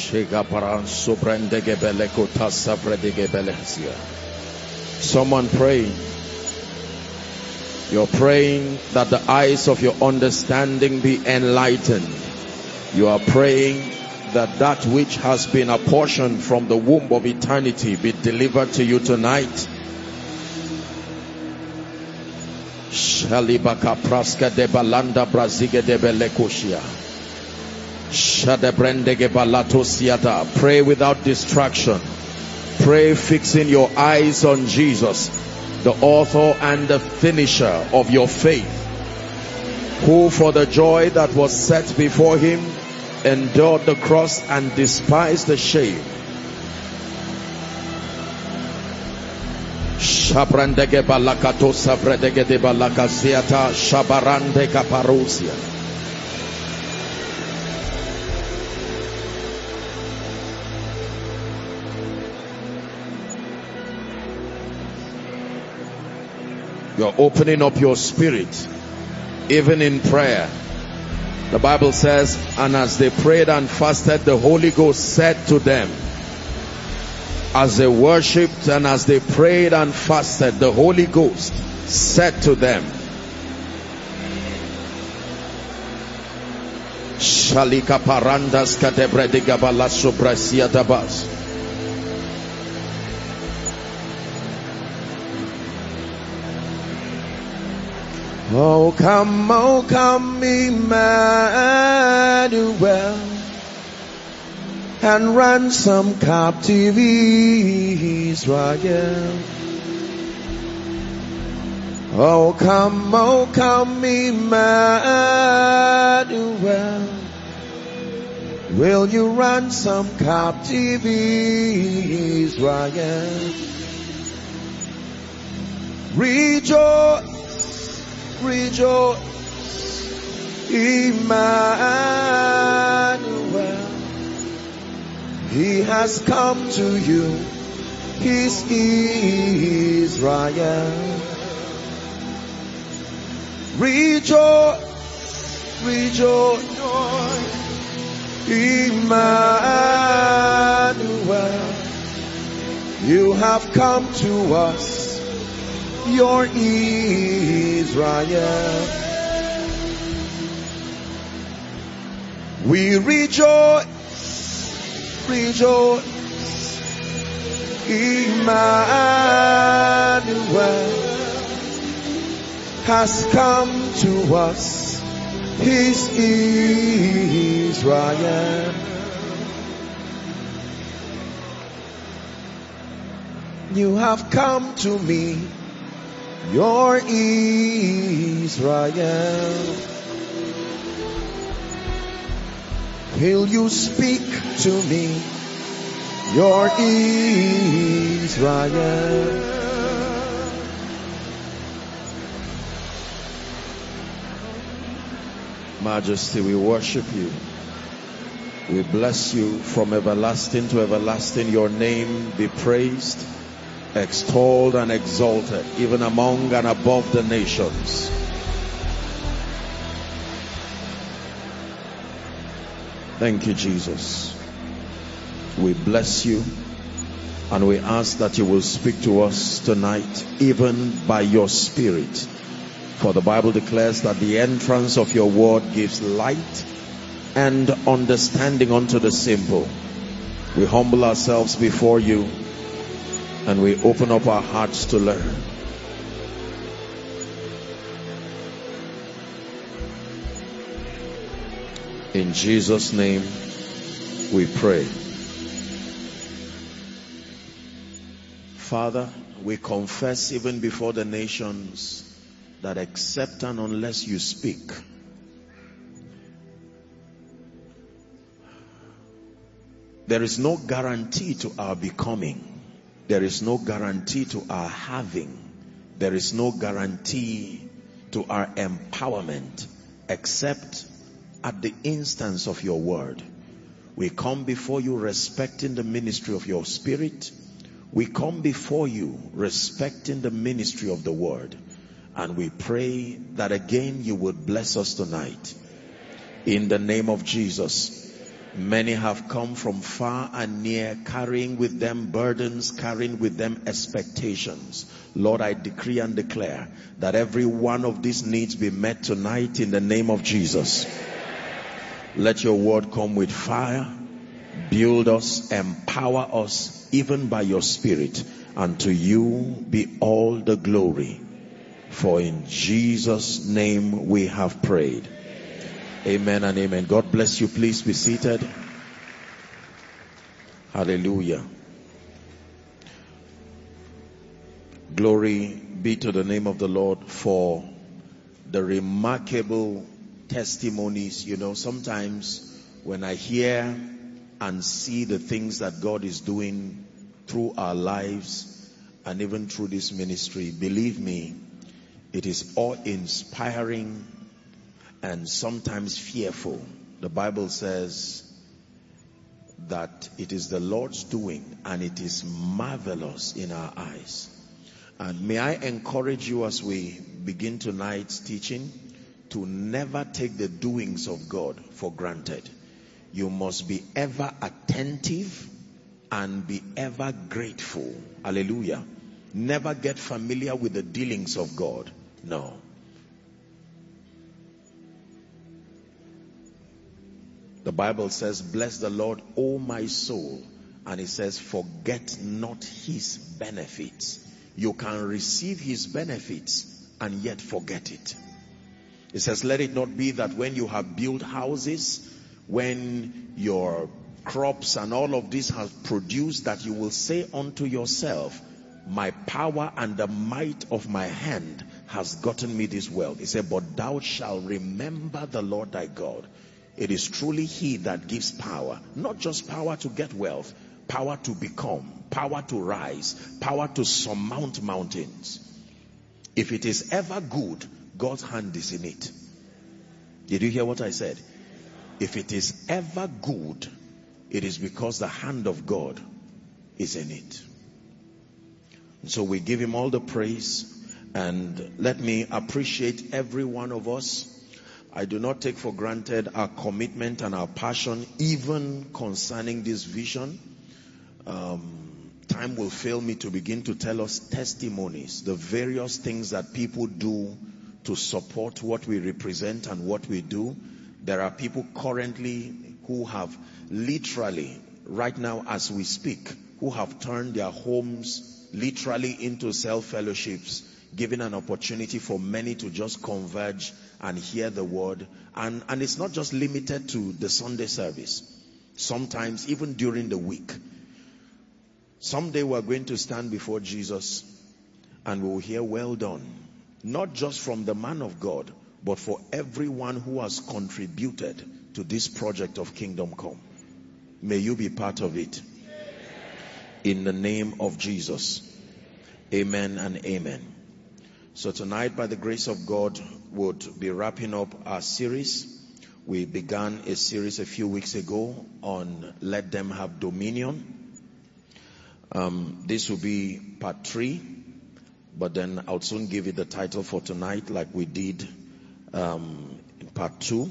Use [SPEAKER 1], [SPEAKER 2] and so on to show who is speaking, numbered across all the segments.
[SPEAKER 1] Someone pray. You're praying that the eyes of your understanding be enlightened. You are praying that that which has been apportioned from the womb of eternity be delivered to you tonight. Shalibaka praska de balanda brazige de belekoshia. Shadebrendege balatosiata. Pray without distraction. Pray fixing your eyes on Jesus, the author and the finisher of your faith, who for the joy that was set before him endured the cross and despised the shame. Shabrandege balakato savredege de balakaziata shabarande kaparusia. You're opening up your spirit, even in prayer. The Bible says, and as they prayed and fasted, the Holy Ghost said to them, as they worshipped and as they prayed and fasted, the Holy Ghost said to them, Shalika parandas katebrediga balaso brasiatabas. Oh come, Emmanuel, and ransom captive Israel. Oh come, Emmanuel, will you ransom captive Israel? Rejoice, rejoice, Emmanuel, he has come to you, his Israel. Rejoice, rejoice, Emmanuel, you have come to us, your Israel. We rejoice, rejoice, Emmanuel has come to us, his Israel. You have come to me, your Israel. Will you speak to me, your Israel? Majesty, we worship you. We bless you from everlasting to everlasting. Your name be praised, extolled and exalted, even among and above the nations. Thank you, Jesus. We bless you and we ask that you will speak to us tonight, even by your Spirit. For the Bible declares that the entrance of your word gives light and understanding unto the simple. We humble ourselves before you and we open up our hearts to learn. In Jesus' name we pray. Father, we confess even before the nations that except and unless you speak, there is no guarantee to our becoming. There is no guarantee to our having. There is no guarantee to our empowerment except at the instance of your word. We come before you respecting the ministry of your Spirit. We come before you respecting the ministry of the word. And we pray that again you would bless us tonight. In the name of Jesus. Many have come from far and near, carrying with them burdens, carrying with them expectations. Lord, I decree and declare that every one of these needs be met tonight in the name of Jesus. Let your word come with fire, build us, empower us, even by your Spirit. And to you be all the glory. For in Jesus' name we have prayed. Amen and amen. God bless you. Please be seated. Hallelujah. Glory be to the name of the Lord for the remarkable testimonies. You know, sometimes when I hear and see the things that God is doing through our lives and even through this ministry, believe me, it is awe-inspiring and sometimes fearful. The Bible says that it is the Lord's doing and it is marvelous in our eyes. And may I encourage you as we begin tonight's teaching to never take the doings of God for granted. You must be ever attentive and be ever grateful. Hallelujah. Never get familiar with the dealings of God. No. The Bible says, bless the Lord, O my soul. And it says, forget not his benefits. You can receive his benefits and yet forget it. It says, let it not be that when you have built houses, when your crops and all of this have produced, that you will say unto yourself, my power and the might of my hand has gotten me this wealth. He said, but thou shalt remember the Lord thy God. It is truly he that gives power, not just power to get wealth, power to become, power to rise, power to surmount mountains. If it is ever good, God's hand is in it. Did you hear what I said? If it is ever good, it is because the hand of God is in it. So we give him all the praise, and let me appreciate every one of us. I do not take for granted our commitment and our passion, even concerning this vision. Time will fail me to begin to tell us testimonies, the various things that people do to support what we represent and what we do. There are people currently who have literally, right now as we speak, who have turned their homes literally into cell fellowships, giving an opportunity for many to just converge and hear the word. And it's not just limited to the Sunday service. Sometimes even during the week. Someday we're going to stand before Jesus and we will hear, well done. Not just from the man of God, but for everyone who has contributed to this project of Kingdom Come. May you be part of it. In the name of Jesus. Amen and amen. So tonight, by the grace of God, would be wrapping up our series. We began a series a few weeks ago on Let Them Have Dominion. This will be part 3, but then I'll soon give it the title for tonight, like we did in part 2.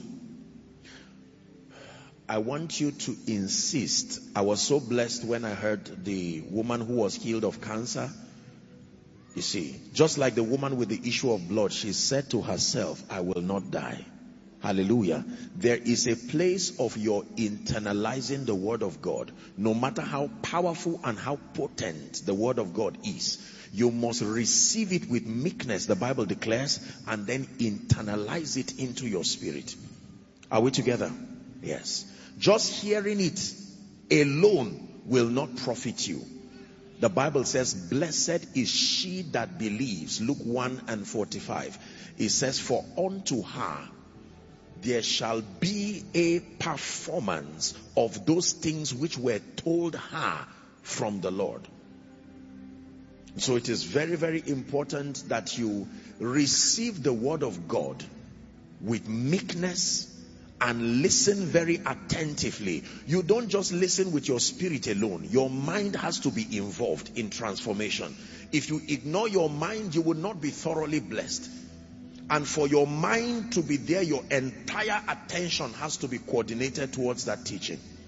[SPEAKER 1] I want you to insist. I was so blessed when I heard the woman who was healed of cancer. You see, just like the woman with the issue of blood, she said to herself, I will not die. Hallelujah. There is a place of your internalizing the word of God. No matter how powerful and how potent the word of God is, you must receive it with meekness, the Bible declares, and then internalize it into your spirit. Are we together? Yes. Just hearing it alone will not profit you. The Bible says, blessed is she that believes. Luke 1:45. It says, for unto her there shall be a performance of those things which were told her from the Lord. So it is very, very important that you receive the word of God with meekness and listen very attentively. You don't just listen with your spirit alone. Your mind has to be involved in transformation. If you ignore your mind, you will not be thoroughly blessed. And for your mind to be there, your entire attention has to be coordinated towards that teaching.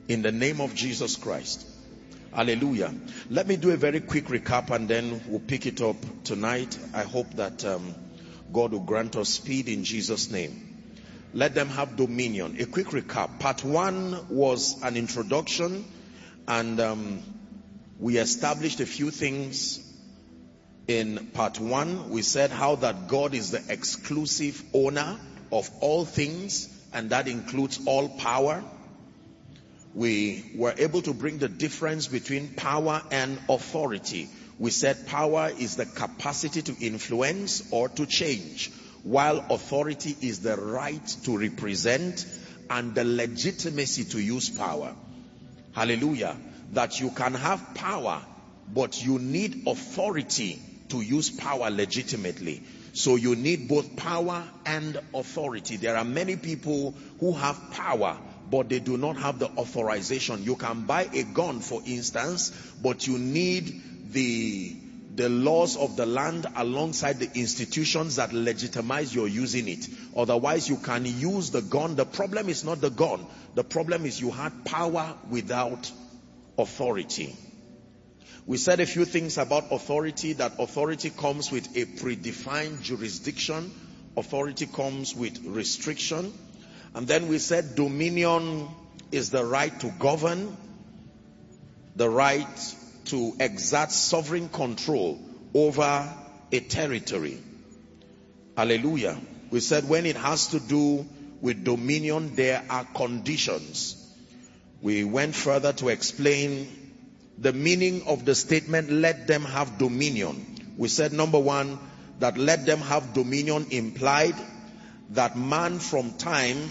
[SPEAKER 1] In the name of Jesus Christ. Hallelujah. Let me do a very quick recap and then we'll pick it up tonight. I hope that God will grant us speed in Jesus' name. Let them have dominion. A quick recap. Part 1 was an introduction, and we established a few things in part 1. We said how that God is the exclusive owner of all things, and that includes all power. We were able to bring the difference between power and authority. We said power is the capacity to influence or to change, while authority is the right to represent and the legitimacy to use power. Hallelujah. That you can have power, but you need authority to use power legitimately. So you need both power and authority. There are many people who have power, but they do not have the authorization. You can buy a gun, for instance, but you need the laws of the land alongside the institutions that legitimize your using it. Otherwise, you can use the gun. The problem is not the gun. The problem is you had power without authority. We said a few things about authority, that authority comes with a predefined jurisdiction. Authority comes with restriction. And then we said dominion is the right to govern, the right to exert sovereign control over a territory. Hallelujah. We said when it has to do with dominion, there are conditions. We went further to explain the meaning of the statement, let them have dominion. We said, number 1, that let them have dominion implied that man from time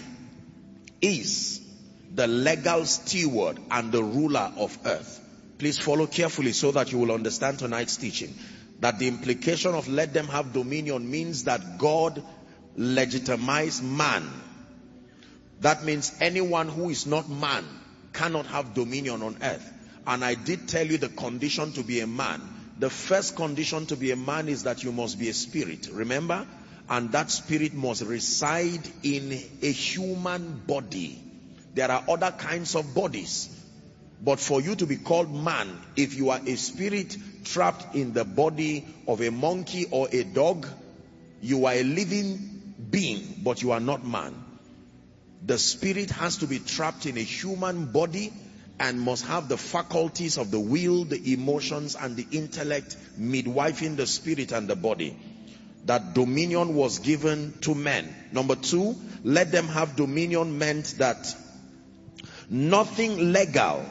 [SPEAKER 1] is the legal steward and the ruler of earth. Please follow carefully so that you will understand tonight's teaching. That the implication of let them have dominion means that God legitimized man. That means anyone who is not man cannot have dominion on earth. And I did tell you the condition to be a man. The first condition to be a man is that you must be a spirit. Remember? And that spirit must reside in a human body. There are other kinds of bodies. But for you to be called man, if you are a spirit trapped in the body of a monkey or a dog, you are a living being, but you are not man. The spirit has to be trapped in a human body and must have the faculties of the will, the emotions, and the intellect, midwifing the spirit and the body. That dominion was given to men. Number 2, let them have dominion meant that nothing legal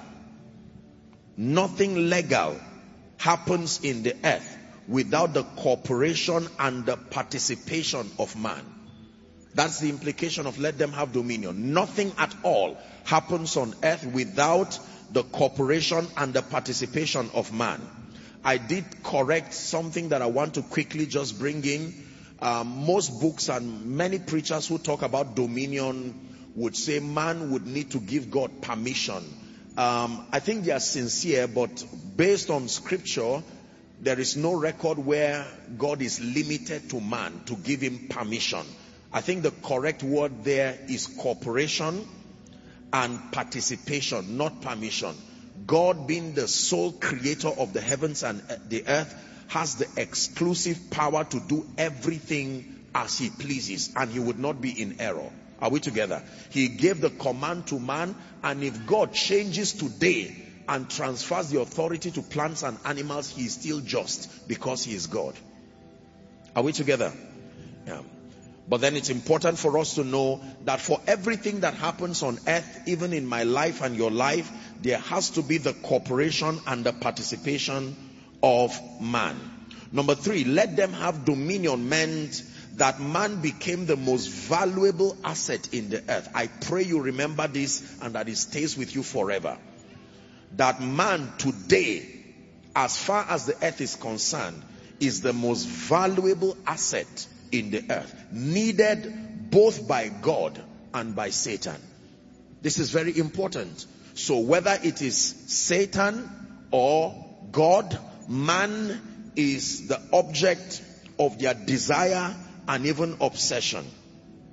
[SPEAKER 1] happens in the earth without the cooperation and the participation of man. That's the implication of let them have dominion. Nothing at all happens on earth without the cooperation and the participation of man. I did correct something that I want to quickly just bring in. Most books and many preachers who talk about dominion would say man would need to give God permission. I think they are sincere, but based on scripture, there is no record where God is limited to man to give him permission. I think the correct word there is cooperation and participation, not permission. God, being the sole creator of the heavens and the earth, has the exclusive power to do everything as he pleases, and he would not be in error. Are we together? He gave the command to man, and if God changes today and transfers the authority to plants and animals, he is still just because he is God. Are we together? Yeah. But then it's important for us to know that for everything that happens on earth, even in my life and your life, there has to be the cooperation and the participation of man. Number 3, let them have dominion meant that man became the most valuable asset in the earth. I pray you remember this and that it stays with you forever. That man today, as far as the earth is concerned, is the most valuable asset in the earth, needed both by God and by Satan. This is very important. So whether it is Satan or God, man is the object of their desire and even obsession.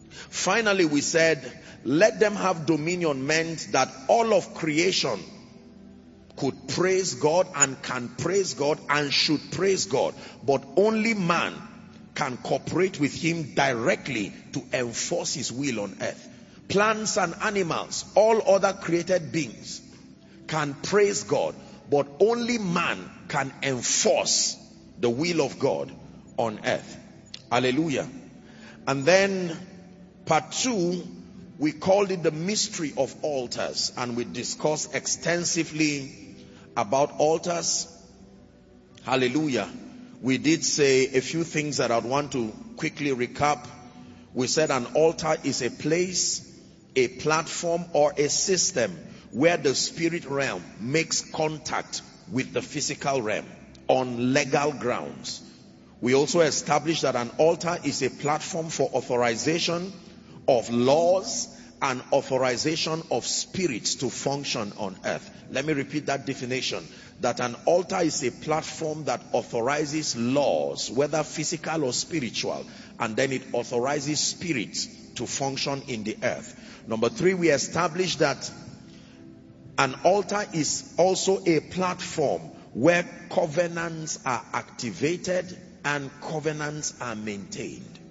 [SPEAKER 1] Finally, we said, let them have dominion meant that all of creation could praise God and can praise God and should praise God. But only man can cooperate with him directly to enforce his will on earth. Plants and animals, all other created beings can praise God, but only man can enforce the will of God on earth. Hallelujah. And then part 2, we called it the mystery of altars, and we discussed extensively about altars. Hallelujah. We did say a few things that I'd want to quickly recap. We said an altar is a place, a platform, or a system where the spirit realm makes contact with the physical realm on legal grounds. We also established that an altar is a platform for authorization of laws and authorization of spirits to function on earth. Let me repeat that definition. That an altar is a platform that authorizes laws, whether physical or spiritual, and then it authorizes spirits to function in the earth. Number 3, we established that an altar is also a platform where covenants are activated and covenants are maintained.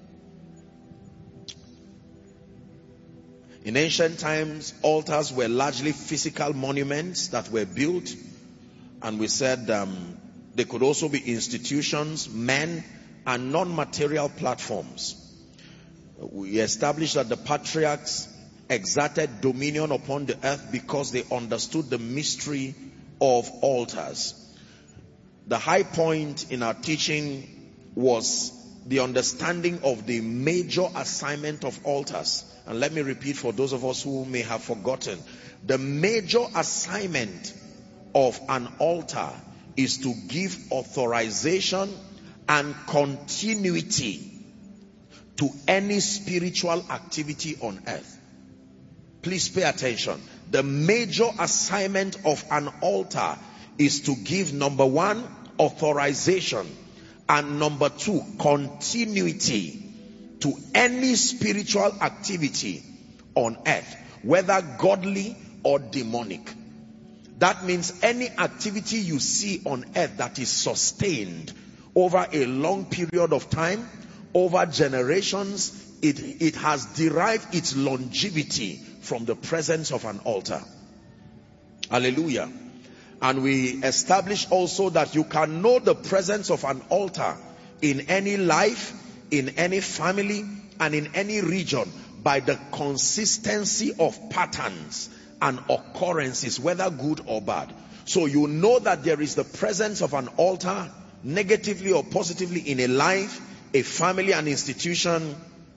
[SPEAKER 1] In ancient times, altars were largely physical monuments that were built, and we said they could also be institutions, men, and non-material platforms. We established that the patriarchs exerted dominion upon the earth because they understood the mystery of altars. The high point in our teaching was the understanding of the major assignment of altars. And let me repeat for those of us who may have forgotten. The major assignment of an altar is to give authorization and continuity to any spiritual activity on earth. Please pay attention. The major assignment of an altar is to give, number 1, authorization, and number 2, continuity to any spiritual activity on earth, whether godly or demonic. That means any activity you see on earth that is sustained over a long period of time, over generations, it has derived its longevity from the presence of an altar. Hallelujah. And we established also that you can know the presence of an altar in any life, in any family, and in any region by the consistency of patterns and occurrences, whether good or bad. So you know that there is the presence of an altar, negatively or positively, in a life, a family, an institution,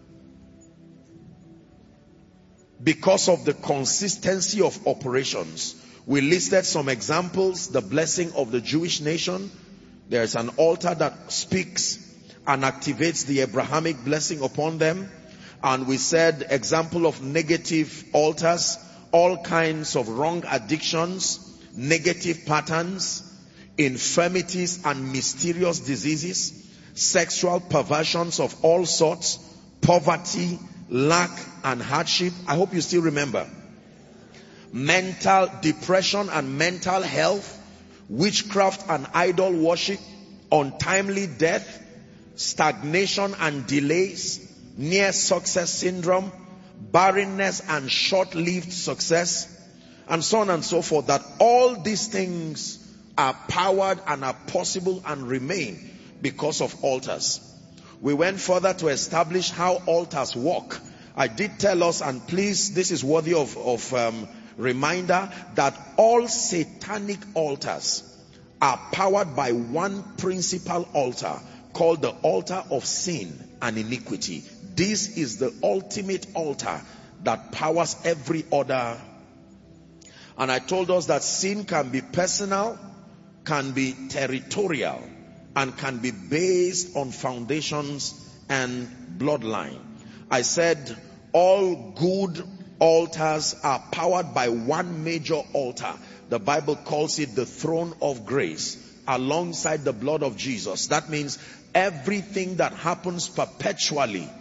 [SPEAKER 1] because of the consistency of operations. We listed some examples. The blessing of the Jewish nation. There is an altar that speaks and activates the Abrahamic blessing upon them. And we said example of negative altars, all kinds of wrong addictions, negative patterns, infirmities and mysterious diseases, sexual perversions of all sorts, poverty, lack and hardship. I hope you still remember. Mental depression and mental health, witchcraft and idol worship, untimely death, stagnation and delays, near success syndrome, barrenness and short-lived success, and so on and so forth. That all these things are powered and are possible and remain because of altars. We went further to establish how altars work. I did tell us, and please, this is worthy of reminder, that all satanic altars are powered by one principal altar called the altar of sin and iniquity. This is the ultimate altar that powers every other. And I told us that sin can be personal, can be territorial, and can be based on foundations and bloodline. I said all good altars are powered by one major altar. The Bible calls it the throne of grace, alongside the blood of Jesus. That means everything that happens perpetually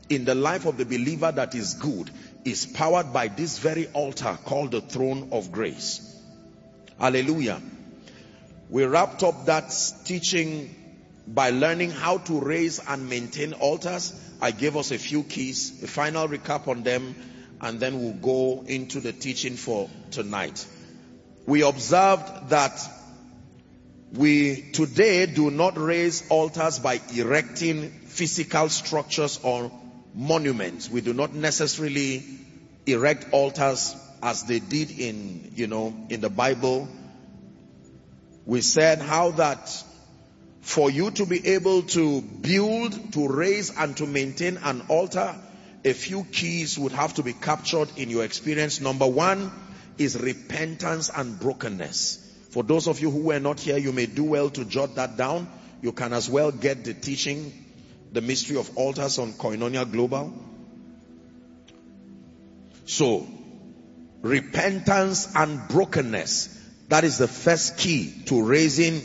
[SPEAKER 1] in the life of the believer that is good is powered by this very altar called the throne of grace. Hallelujah. We wrapped up that teaching by learning how to raise and maintain altars. I gave us a few keys, a final recap on them, and then we'll go into the teaching for tonight. We observed that we today do not raise altars by erecting physical structures or monuments. We do not necessarily erect altars as they did in the Bible. We said how that for you to be able to build, to raise, and to maintain an altar, a few keys would have to be captured in your experience. Number one is repentance and brokenness. For those of you who were not here, you may do well to jot that down. You can as well get the teaching, The Mystery of Altars, on Koinonia Global. So, repentance and brokenness. That is the first key to raising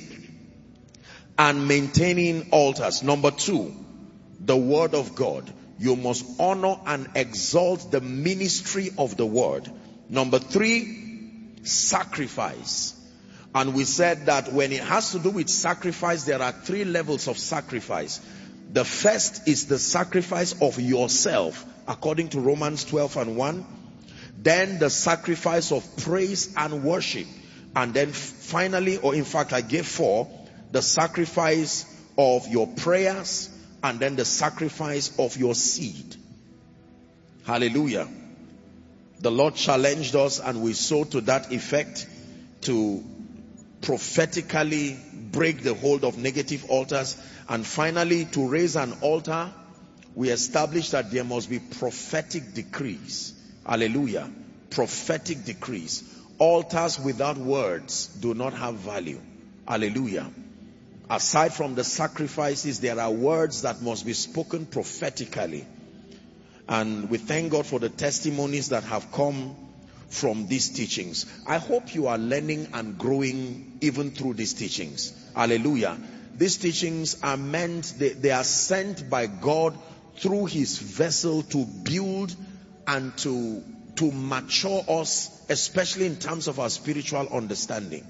[SPEAKER 1] and maintaining altars. Number two, the Word of God. You must honor and exalt the ministry of the Word. Number three, sacrifice. And we said that when it has to do with sacrifice, there are three levels of sacrifice. The first is the sacrifice of yourself, according to Romans 12:1. Then the sacrifice of praise and worship. And then finally, or in fact I gave 4, the sacrifice of your prayers, and then the sacrifice of your seed. Hallelujah. The Lord challenged us, and we saw to that effect, to prophetically break the hold of negative altars. And finally, to raise an altar, we established that there must be prophetic decrees. Hallelujah. Prophetic decrees. Altars without words do not have value. Hallelujah. Aside from the sacrifices, there are words that must be spoken prophetically. And we thank God for the testimonies that have come from these teachings. I hope you are learning and growing even through these teachings. Hallelujah. These teachings are meant, they are sent by God through His vessel to build and to mature us, especially in terms of our spiritual understanding.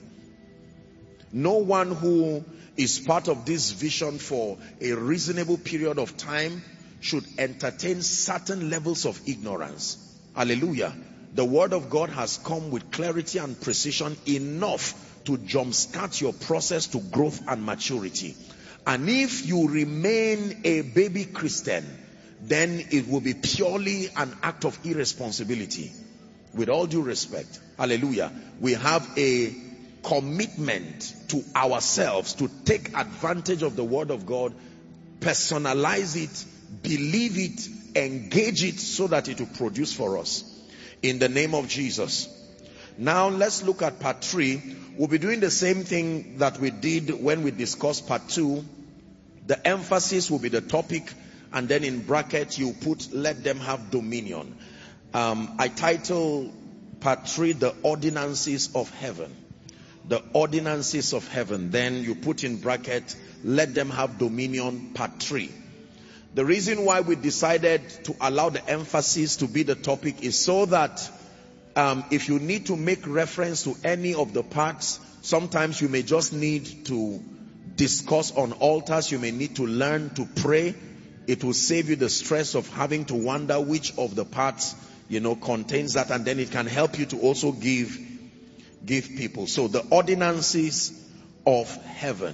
[SPEAKER 1] No one who is part of this vision for a reasonable period of time should entertain certain levels of ignorance. Hallelujah. The Word of God has come with clarity and precision enough to jumpstart your process to growth and maturity. And if you remain a baby Christian, then it will be purely an act of irresponsibility. With all due respect. Hallelujah. We have a commitment to ourselves to take advantage of the Word of God, personalize it, believe it, engage it, so that it will produce for us. In the name of Jesus. Now let's look at part 3. We'll be doing the same thing that we did when we discussed part 2. The emphasis will be the topic, and then in brackets you put, let them have dominion. I title part 3, the ordinances of heaven. The ordinances of heaven. Then you put in bracket, let them have dominion, part 3. The reason why we decided to allow the emphasis to be the topic is so that if you need to make reference to any of the parts, sometimes you may just need to discuss on altars. You may need to learn to pray. It will save you the stress of having to wonder which of the parts contains that, and then it can help you to also give people. So the ordinances of heaven.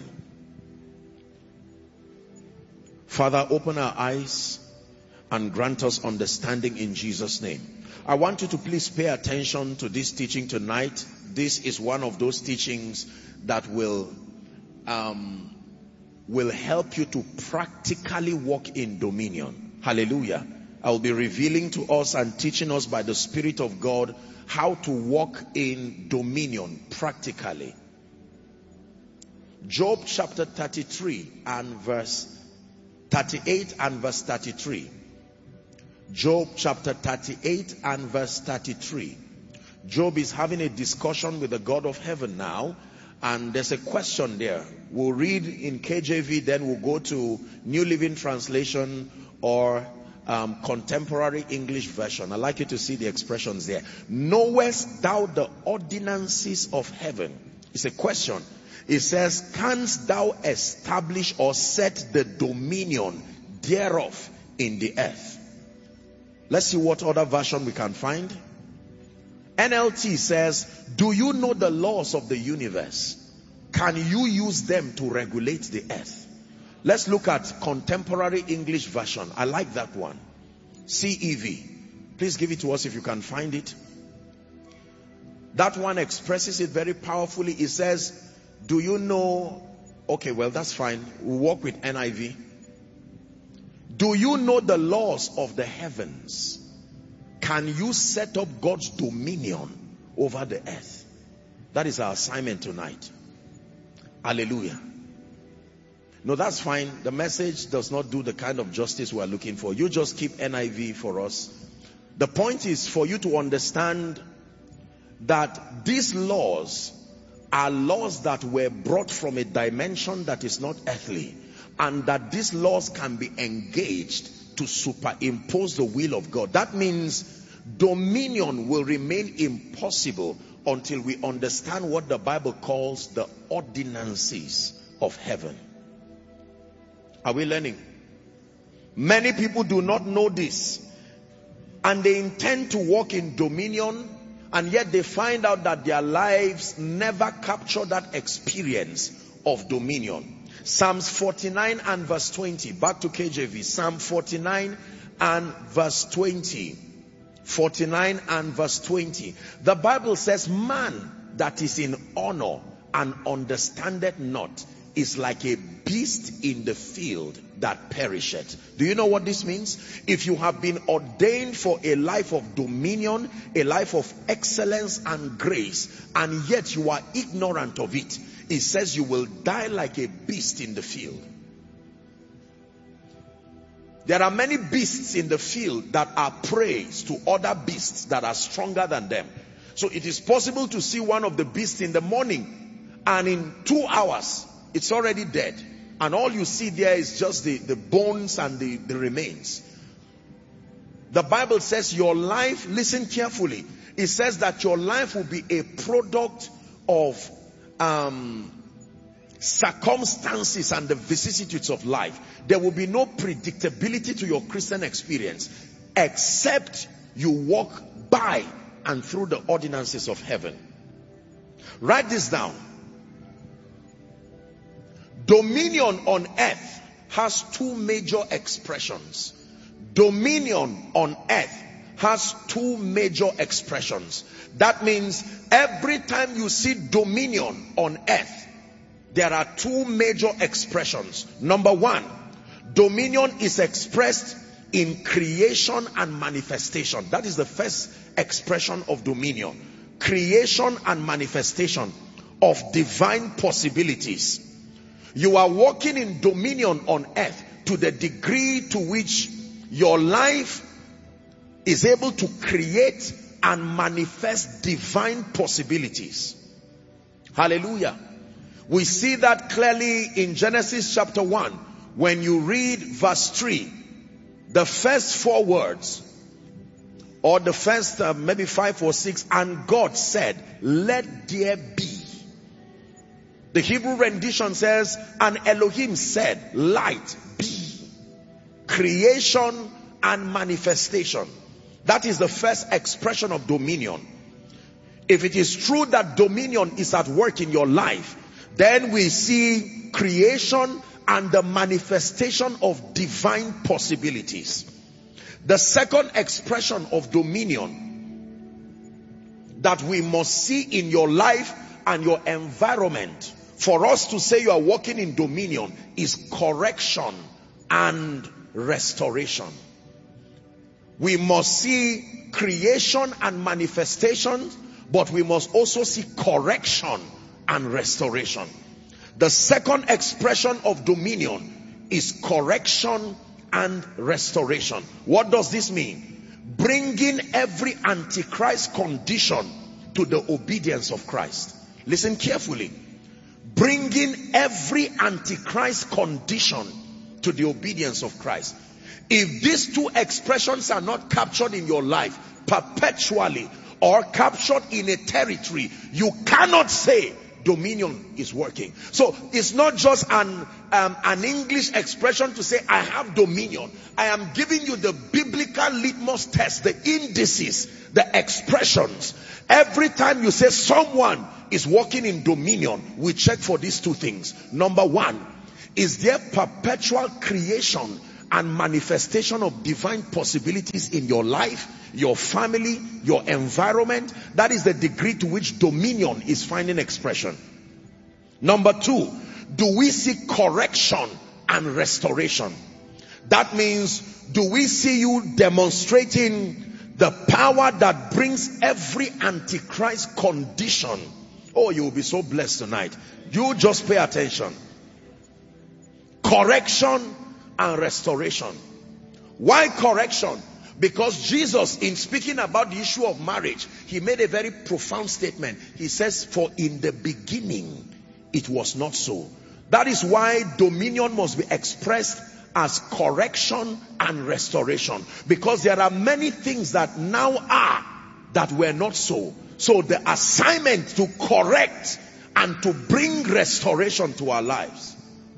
[SPEAKER 1] Father, open our eyes and grant us understanding in Jesus' name. I want you to please pay attention to this teaching tonight. This is one of those teachings that will help you to practically walk in dominion. Hallelujah. I will be revealing to us and teaching us by the Spirit of God how to walk in dominion practically. Job chapter 33 and verse 38 and verse 33. Job chapter 38 and verse 33. Job is having a discussion with the God of heaven now, and there's a question there. We'll read in KJV, then we'll go to New Living Translation or Contemporary English Version. I'd like you to see the expressions there. Knowest thou the ordinances of heaven? It's a question. It says, canst thou establish or set the dominion thereof in the earth? Let's see what other version we can find. NLT says, do you know the laws of the universe? Can you use them to regulate the earth? Let's look at Contemporary English Version. I like that one. CEV. Please give it to us if you can find it. That one expresses it very powerfully. It says, do you know... Okay, well, that's fine. We'll work with NIV. Do you know the laws of the heavens? Can you set up God's dominion over the earth? That is our assignment tonight. Hallelujah. No, that's fine. The message does not do the kind of justice we are looking for. You just keep NIV for us. The point is for you to understand that these laws are laws that were brought from a dimension that is not earthly, and that these laws can be engaged to superimpose the will of God. That means dominion will remain impossible until we understand what the Bible calls the ordinances of heaven. Are we learning? Many people do not know this, and they intend to walk in dominion, and yet they find out that their lives never capture that experience of dominion. Psalms 49 and verse 20. Back to KJV. Psalm 49 and verse 20. 49 and verse 20. The Bible says, man that is in honor and understandeth not is like a beast in the field that perisheth. Do you know what this means? If you have been ordained for a life of dominion, a life of excellence and grace, and yet you are ignorant of it, it says you will die like a beast in the field. There are many beasts in the field that are prey to other beasts that are stronger than them. So it is possible to see one of the beasts in the morning, and in 2 hours it's already dead, and all you see there is just the bones and the remains. The Bible says your life, listen carefully, it says that your life will be a product of circumstances and the vicissitudes of life. There will be no predictability to your Christian experience except you walk by and through the ordinances of heaven. Write this down. Dominion on earth has two major expressions. Dominion on earth has two major expressions. That means every time you see dominion on earth, there are two major expressions. Number one, dominion is expressed in creation and manifestation. That is the first expression of dominion. Creation and manifestation of divine possibilities. You are walking in dominion on earth to the degree to which your life is able to create and manifest divine possibilities. Hallelujah. We see that clearly in Genesis chapter 1. When you read verse 3, the first 4 words, or the first maybe 5 or 6, and God said, let there be. The Hebrew rendition says, and Elohim said, light be. Creation and manifestation. That is the first expression of dominion. If it is true that dominion is at work in your life, then we see creation and the manifestation of divine possibilities. The second expression of dominion that we must see in your life and your environment for us to say you are walking in dominion is correction and restoration. We must see creation and manifestation, but we must also see correction and restoration. The second expression of dominion is correction and restoration. What does this mean? Bringing every antichrist condition to the obedience of Christ. Listen carefully. Bringing every antichrist condition to the obedience of Christ. If these two expressions are not captured in your life perpetually or captured in a territory, you cannot say dominion is working. So it's not just an English expression to say I have dominion. I am giving you the biblical litmus test, the indices, the expressions. Every time you say someone is walking in dominion, we check for these two things. Number one, is there perpetual creation and manifestation of divine possibilities in your life, your family, your environment? That is the degree to which dominion is finding expression. Number two, do we see correction and restoration? That means, do we see you demonstrating the power that brings every antichrist condition? Oh, you will be so blessed tonight. You just pay attention. Correction and restoration. Why correction? Because Jesus, in speaking about the issue of marriage, he made a very profound statement. He says, for in the beginning it was not so. That is why dominion must be expressed as correction and restoration, because there are many things that now are that were not so. So the assignment to correct and to bring restoration to our lives.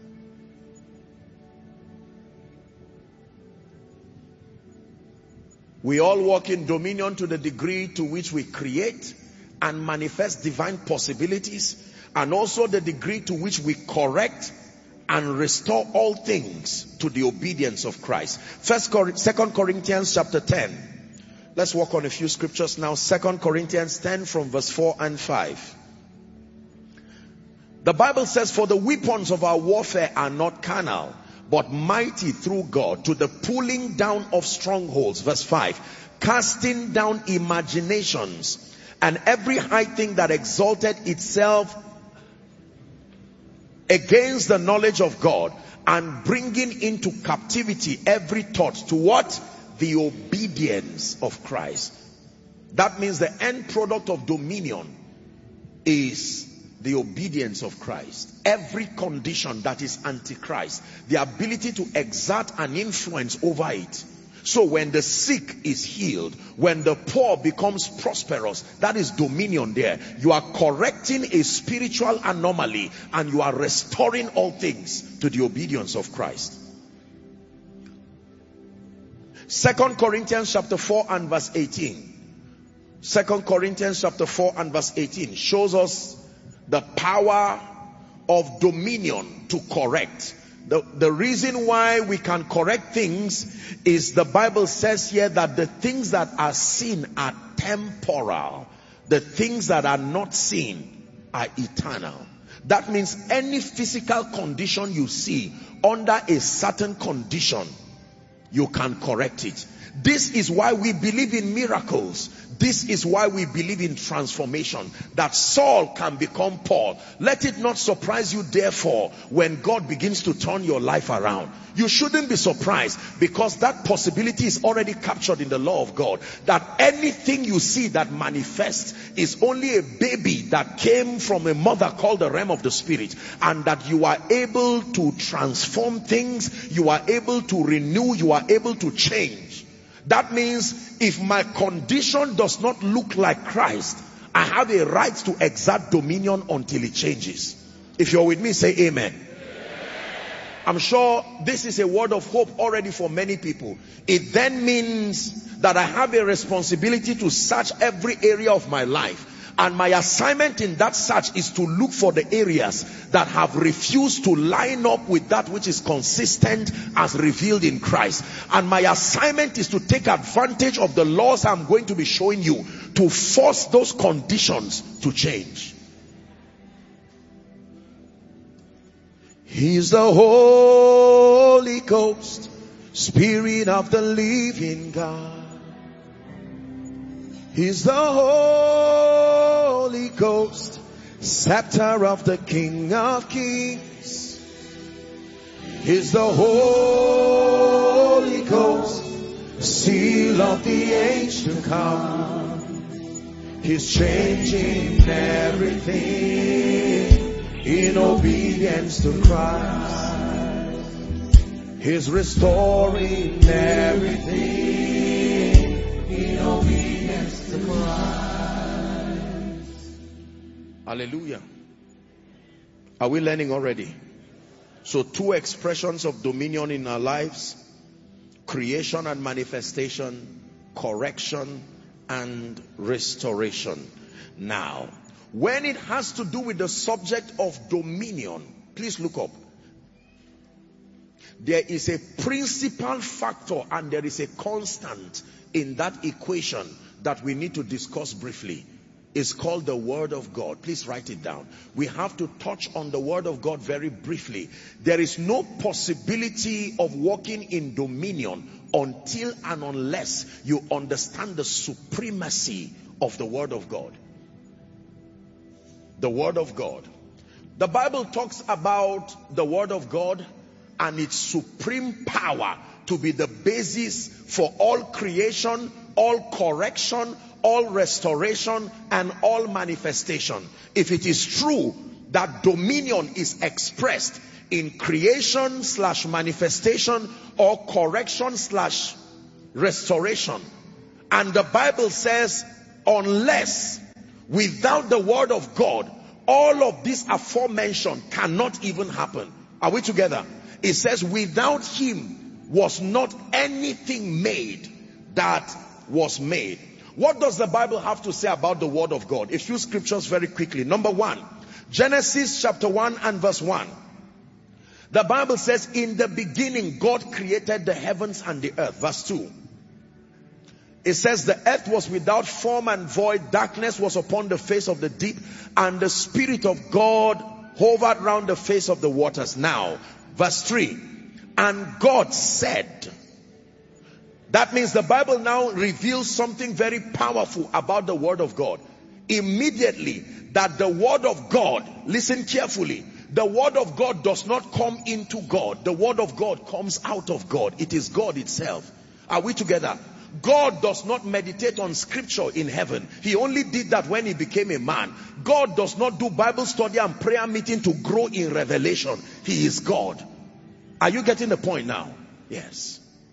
[SPEAKER 1] We all walk in dominion to the degree to which we create and manifest divine possibilities, and also the degree to which we correct and restore all things to the obedience of Christ. 2 Corinthians chapter 10. Let's walk on a few scriptures now. 2 Corinthians 10 from verse 4 and 5. The Bible says, for the weapons of our warfare are not carnal, but mighty through God to the pulling down of strongholds. Verse 5. Casting down imaginations and every high thing that exalted itself against the knowledge of God, and bringing into captivity every thought to what? The obedience of Christ. That means the end product of dominion is the obedience of Christ. Every condition that is antichrist, the ability to exert an influence over it. So when the sick is healed, when the poor becomes prosperous, that is dominion there. You are correcting a spiritual anomaly and you are restoring all things to the obedience of Christ. 2 Corinthians chapter 4 and verse 18. 2 Corinthians chapter 4 and verse 18 shows us the power of dominion to correct. The reason why we can correct things is the Bible says here that the things that are seen are temporal. The things that are not seen are eternal. That means any physical condition you see under a certain condition, you can correct it. This is why we believe in miracles. This is why we believe in transformation. That Saul can become Paul. Let it not surprise you, therefore, when God begins to turn your life around. You shouldn't be surprised, because that possibility is already captured in the law of God. That anything you see that manifests is only a baby that came from a mother called the realm of the spirit. And that you are able to transform things. You are able to renew. You are able to change. That means if my condition does not look like Christ, I have a right to exert dominion until it changes. If you're with me, say amen. I'm sure this is a word of hope already for many people. It then means that I have a responsibility to search every area of my life. And my assignment in that search is to look for the areas that have refused to line up with that which is consistent as revealed in Christ. And my assignment is to take advantage of the laws I'm going to be showing you to force those conditions to change. He's the Holy Ghost, Spirit of the living God. He's the Holy Ghost, scepter of the King of Kings. He's the Holy Ghost, seal of the age to come. He's changing everything in obedience to Christ. He's restoring everything in obedience to Christ. Hallelujah. Are we learning already? So 2 expressions of dominion in our lives: creation and manifestation, correction and restoration. Now, when it has to do with the subject of dominion, please look up. There is a principal factor and there is a constant in that equation that we need to discuss briefly. It's called the Word of God. Please write it down. We have to touch on the Word of God very briefly. There is no possibility of walking in dominion until and unless you understand the supremacy of the Word of God. The Word of God. The Bible talks about the Word of God and its supreme power to be the basis for all creation, all correction, all restoration, and all manifestation. If it is true that dominion is expressed in creation / manifestation or correction / restoration, and the Bible says unless, without the Word of God, all of this aforementioned cannot even happen. Are we together? It says without him was not anything made that was made. What does the Bible have to say about the Word of God? A few scriptures very quickly. Number 1, Genesis chapter 1 and verse 1. The Bible says, in the beginning God created the heavens and the earth. Verse 2. It says the earth was without form and void, darkness was upon the face of the deep, and the Spirit of God hovered round the face of the waters. Now, verse 3. And God said. That means the Bible now reveals something very powerful about the Word of God. Immediately, that the Word of God, listen carefully, the Word of God does not come into God. The Word of God comes out of God. It is God itself. Are we together? God does not meditate on scripture in heaven. He only did that when he became a man. God does not do Bible study and prayer meeting to grow in revelation. He is God. Are you getting the point now? Yes.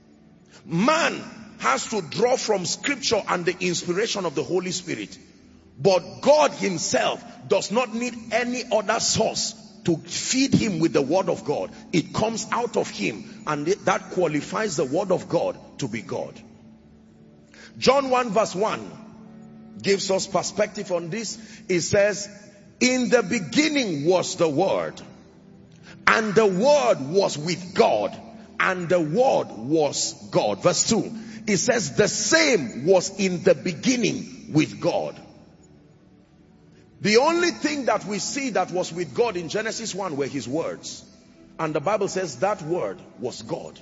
[SPEAKER 1] Man has to draw from scripture and the inspiration of the Holy Spirit. But God himself does not need any other source to feed him with the Word of God. It comes out of him, and that qualifies the Word of God to be God. John 1 verse 1 gives us perspective on this. It says, in the beginning was the Word, and the Word was with God, and the Word was God. Verse 2, it says the same was in the beginning with God. The only thing that we see that was with God in Genesis 1 were his words. And the Bible says that word was God.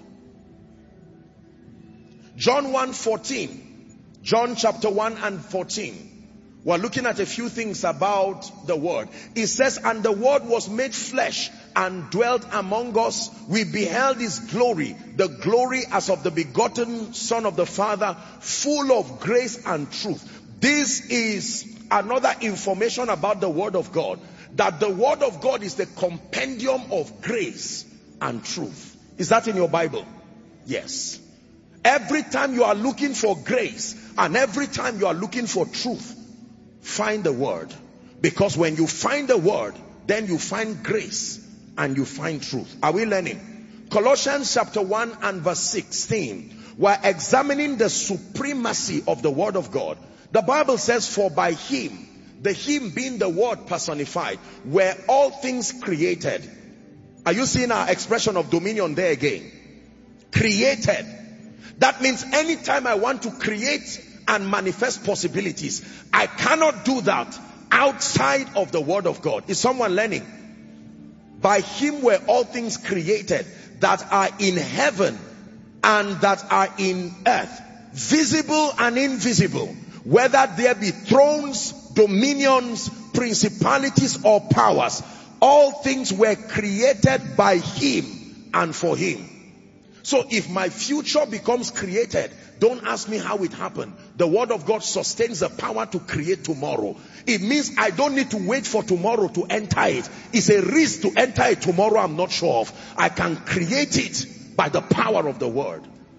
[SPEAKER 1] John 1:14. John chapter 1 and 14. We're looking at a few things about the Word. It says, and the Word was made flesh and dwelt among us. We beheld his glory, the glory as of the begotten Son of the Father, full of grace and truth. This is another information about the Word of God. That the Word of God is the compendium of grace and truth. Is that in your Bible? Yes. Every time you are looking for grace and every time you are looking for truth, find the Word. Because when you find the Word, then you find grace and you find truth. Are we learning? Colossians chapter 1 and verse 16. We're examining the supremacy of the Word of God. The Bible says, for by him, the him being the Word personified, were all things created. Are you seeing our expression of dominion there again? Created. That means anytime I want to create and manifest possibilities, I cannot do that outside of the Word of God. Is someone learning? By him were all things created that are in heaven and that are in earth, visible and invisible, whether there be thrones, dominions, principalities or powers. All things were created by him and for him. So if my future becomes created, don't ask me how it happened. The Word of God sustains the power to create tomorrow. It means I don't need to wait for tomorrow to enter it. It's a risk to enter it tomorrow I'm not sure of. I can create it by the power of the word.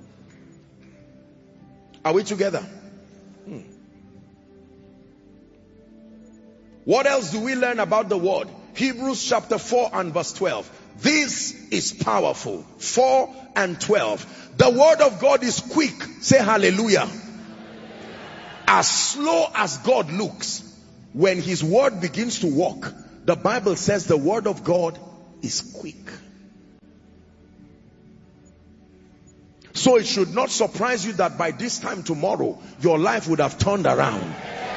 [SPEAKER 1] Are we together? What else do we learn about the word? Hebrews chapter 4 and verse 12. This is powerful. 4 and 12. The word of God is quick. Say hallelujah. As slow as God looks, when his word begins to walk, the Bible says the word of God is quick. So it should not surprise you that by this time tomorrow, your life would have turned around.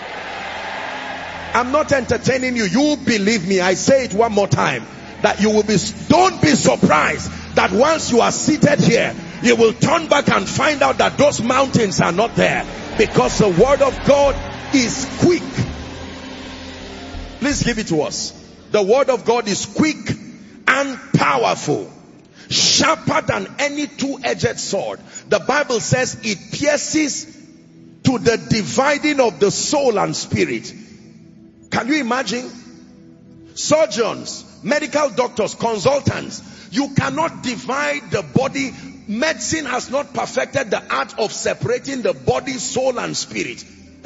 [SPEAKER 1] I'm not entertaining you. You believe me. I say it one more time. That you will be, don't be surprised that once you are seated here, you will turn back and find out that those mountains are not there. Because the word of God is quick. Please give it to us. The word of God is quick and powerful, sharper than any two-edged sword. The Bible says it pierces to the dividing of the soul and spirit. Can you imagine? Surgeons, medical doctors, consultants, you cannot divide the body. Medicine has not perfected the art of separating the body, soul and spirit.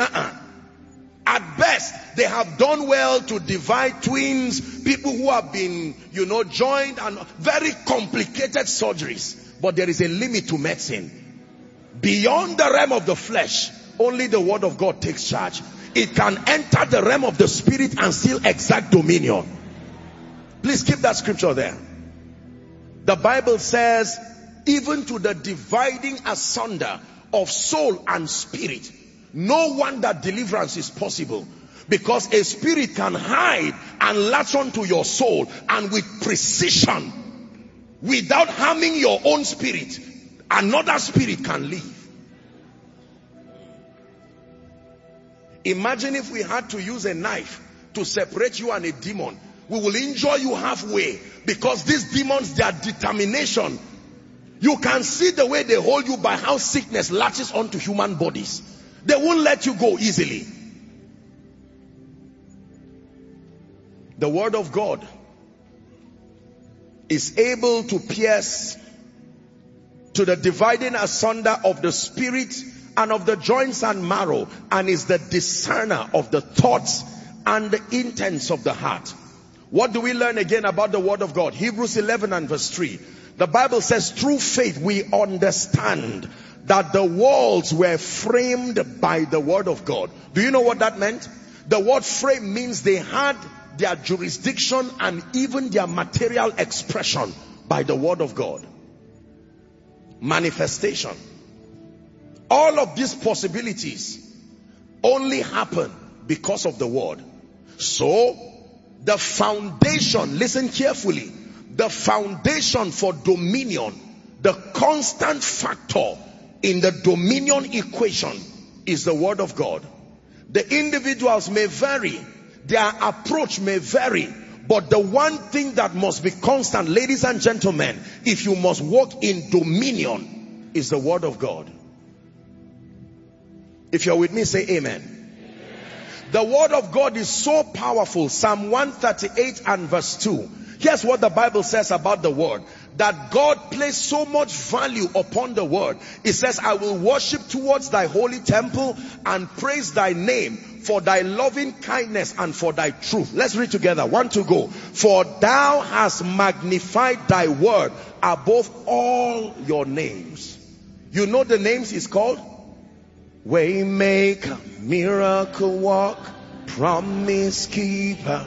[SPEAKER 1] At best, they have done well to divide twins, people who have been, joined, and very complicated surgeries. But there is a limit to medicine. Beyond the realm of the flesh, only the word of God takes charge. It can enter the realm of the spirit and still exact dominion. Please keep that scripture there. The Bible says, even to the dividing asunder of soul and spirit. No wonder deliverance is possible, because a spirit can hide and latch onto your soul, and with precision, without harming your own spirit, another spirit can leave. Imagine if we had to use a knife to separate you and a demon. We will injure you halfway, because these demons, their determination, you can see the way they hold you by how sickness latches onto human bodies. They won't let you go easily. The word of God is able to pierce to the dividing asunder of the spirit and of the joints and marrow, and is the discerner of the thoughts and the intents of the heart. What do we learn again about the word of God? Hebrews 11 and verse 3. The Bible says, through faith we understand that the worlds were framed by the word of God. Do you know what that meant? The word frame means they had their jurisdiction and even their material expression by the word of God. Manifestation. All of these possibilities only happen because of the word. So, the foundation, listen carefully, the foundation for dominion, the constant factor in the dominion equation is the word of God. The individuals may vary, their approach may vary, but the one thing that must be constant, ladies and gentlemen, if you must walk in dominion, is the word of God. If you're with me, say amen. The word of God is so powerful. Psalm 138 and verse 2. Here's what the Bible says about the word. That God placed so much value upon the word. It says, I will worship towards thy holy temple and praise thy name for thy loving kindness and for thy truth. Let's read together. 1 to go. For thou hast magnified thy word above all your names. You know the names he's called? Waymaker, miracle worker, promise keeper.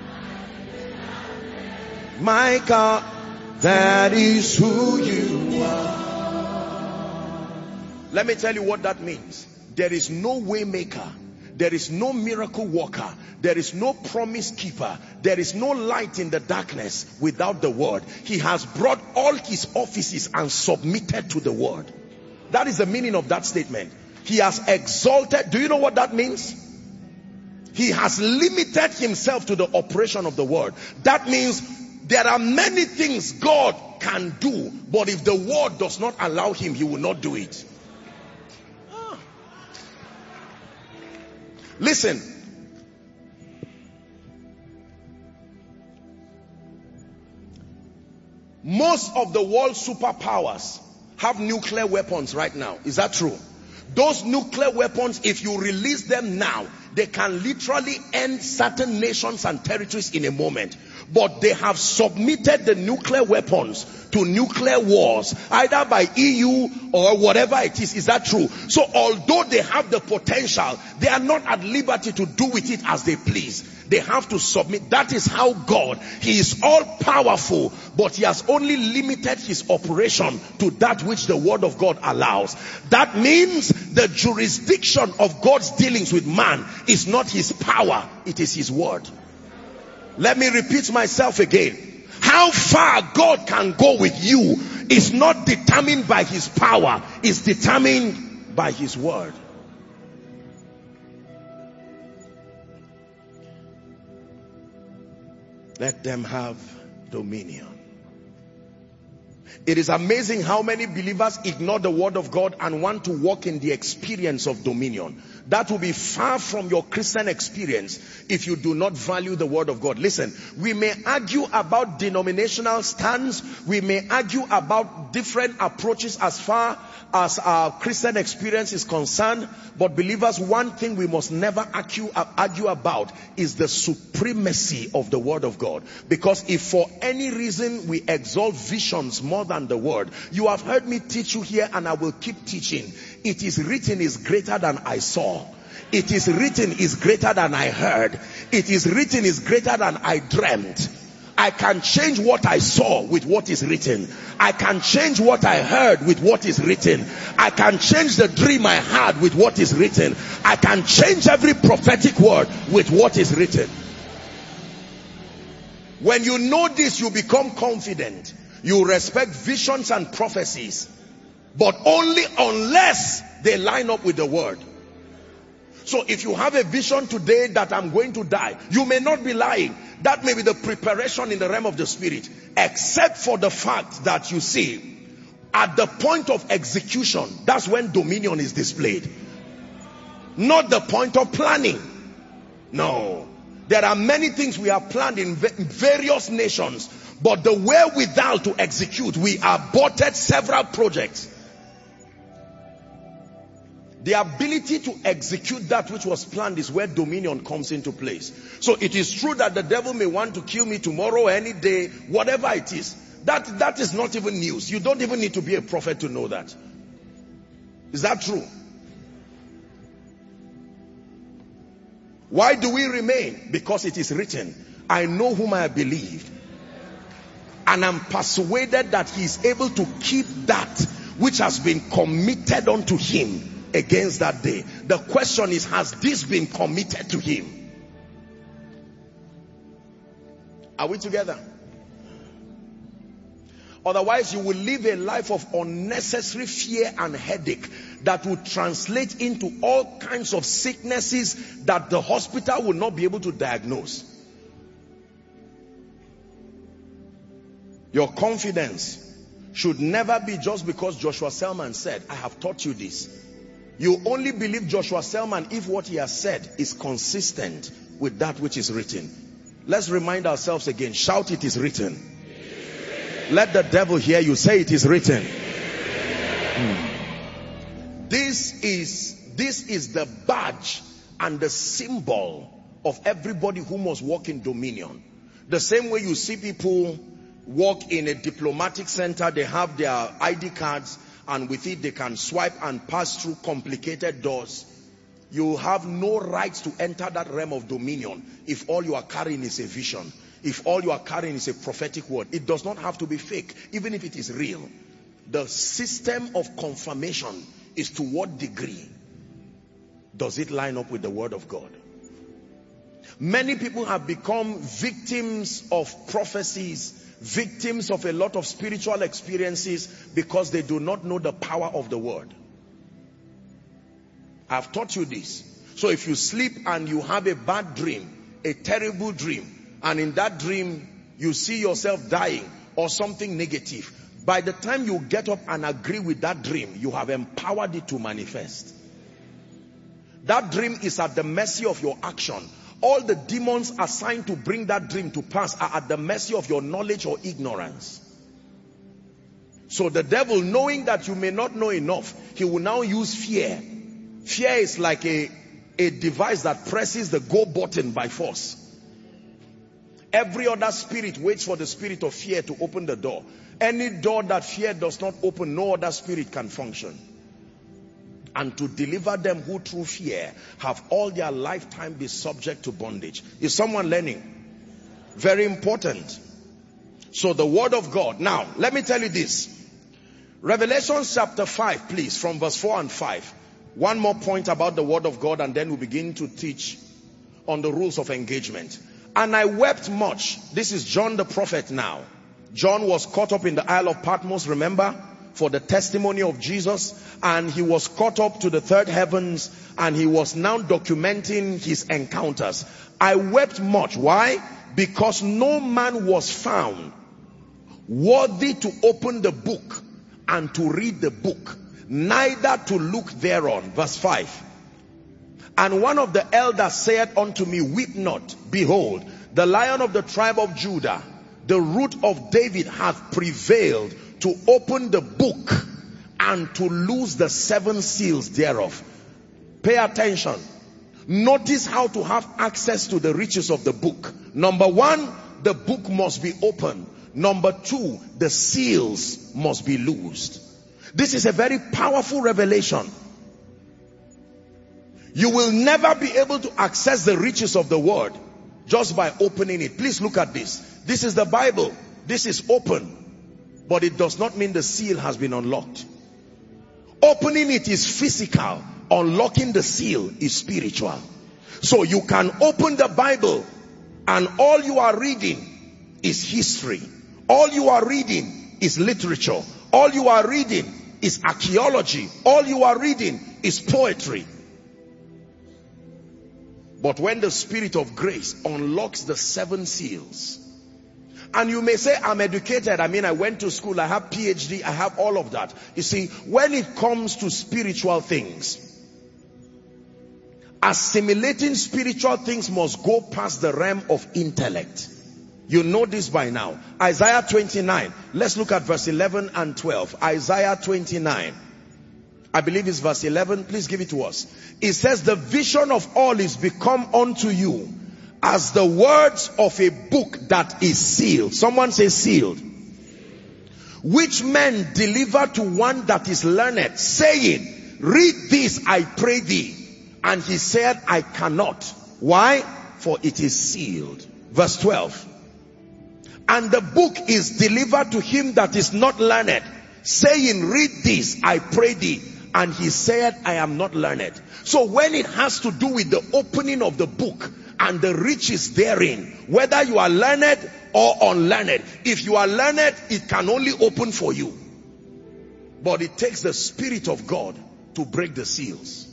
[SPEAKER 1] My God, that is who you are. Let me tell you what that means. There is no way maker. There is no miracle worker. There is no promise keeper. There is no light in the darkness without the word. He has brought all his offices and submitted to the word. That is the meaning of that statement. He has exalted. Do you know what that means? He has limited himself to the operation of the word. That means there are many things God can do, but if the word does not allow him, he will not do it. Listen. Most of the world's superpowers have nuclear weapons right now. Is that true? Those nuclear weapons, if you release them now, they can literally end certain nations and territories in a moment. But they have submitted the nuclear weapons to nuclear wars, either by EU or whatever it is. Is that true? So although they have the potential, they are not at liberty to do with it as they please. They have to submit. That is how God, He is all powerful, but He has only limited His operation to that which the Word of God allows. That means the jurisdiction of God's dealings with man is not His power, it is His Word. Let me repeat myself again. How far God can go with you is not determined by His power, it's determined by His Word. Let them have dominion. It is amazing how many believers ignore the Word of God and want to walk in the experience of dominion. That will be far from your Christian experience if you do not value the Word of God. Listen, we may argue about denominational stands, we may argue about different approaches as far as our Christian experience is concerned, but believers, one thing we must never argue about is the supremacy of the Word of God. Because if for any reason we exalt visions more than the Word, you have heard me teach you here and I will keep teaching. It is written is greater than I saw. It is written is greater than I heard. It is written is greater than I dreamt. I can change what I saw with what is written. I can change what I heard with what is written. I can change the dream I had with what is written. I can change every prophetic word with what is written. When you know this, you become confident. You respect visions and prophecies, but only unless they line up with the Word. So if you have a vision today that I'm going to die, you may not be lying. That may be the preparation in the realm of the Spirit, except for the fact that you see, at the point of execution, that's when dominion is displayed. Not the point of planning. No. There are many things we have planned in various nations, but the wherewithal to execute, we aborted several projects. The ability to execute that which was planned is where dominion comes into place. So it is true that the devil may want to kill me tomorrow, any day, whatever it is. That is not even news. You don't even need to be a prophet to know that. Is that true? Why do we remain? Because it is written, I know whom I believe, and I'm persuaded that he is able to keep that which has been committed unto him against that day. The question is, has this been committed to him? Are we together? Otherwise, you will live a life of unnecessary fear and headache that will translate into all kinds of sicknesses that the hospital will not be able to diagnose. Your confidence should never be just because Joshua Selman said, I have taught you this. You only believe Joshua Selman if what he has said is consistent with that which is written. Let's remind ourselves again. Shout, it is written. Let the devil hear you. Say, it is written. This is the badge and the symbol of everybody who must walk in dominion. The same way you see people walk in a diplomatic center, they have their ID cards, and with it they can swipe and pass through complicated doors. You have no right to enter that realm of dominion if all you are carrying is a vision. If all you are carrying is a prophetic word. It does not have to be fake, even if it is real. The system of confirmation is to what degree does it line up with the Word of God. Many people have become victims of prophecies, victims of a lot of spiritual experiences because they do not know the power of the Word. I've taught you this. So if you sleep and you have a bad dream, a terrible dream, and in that dream you see yourself dying or something negative, by the time you get up and agree with that dream, you have empowered it to manifest. That dream is at the mercy of your action. All the demons assigned to bring that dream to pass are at the mercy of your knowledge or ignorance. So the devil, knowing that you may not know enough, he will now use fear. Fear is like a device that presses the go button by force. Every other spirit waits for the spirit of fear to open the door. Any door that fear does not open, no other spirit can function. And to deliver them who through fear have all their lifetime be subject to bondage. Is someone learning? Very important. So the word of God. Now, let me tell you this. Revelation chapter 5, please, from verse 4 and 5. One more point about the word of God, and then we begin to teach on the rules of engagement. And I wept much. This is John the prophet now. John was caught up in the Isle of Patmos, remember, for the testimony of Jesus. And he was caught up to the third heavens, and he was now documenting his encounters. I wept much. Why? Because no man was found worthy to open the book and to read the book, neither to look thereon. Verse 5. And one of the elders said unto me, weep not. Behold, the Lion of the tribe of Judah, the Root of David, hath prevailed to open the book and to loose the 7 seals thereof. Pay attention. Notice how to have access to the riches of the book. Number 1, the book must be opened. Number 2, the seals must be loosed. This is a very powerful revelation. You will never be able to access the riches of the word just by opening it. Please look at this. This is the Bible. This is open. But it does not mean the seal has been unlocked. Opening it is physical. Unlocking the seal is spiritual. So you can open the Bible and all you are reading is history. All you are reading is literature. All you are reading is archaeology. All you are reading is poetry. But when the Spirit of grace unlocks the 7 seals, and you may say, I'm educated, I mean, I went to school, I have PhD, I have all of that. You see, when it comes to spiritual things, assimilating spiritual things must go past the realm of intellect. You know this by now. Isaiah 29. Let's look at verse 11 and 12. Isaiah 29. I believe it's verse 11. Please give it to us. It says, the vision of all is become unto you as the words of a book that is sealed. Someone say sealed. Which men deliver to one that is learned, saying, read this, I pray thee. And he said, I cannot. Why? For it is sealed. Verse 12. And the book is delivered to him that is not learned, saying, read this, I pray thee. And he said, I am not learned. So when it has to do with the opening of the book and the riches therein, whether you are learned or unlearned, if you are learned, it can only open for you. But it takes the Spirit of God to break the seals.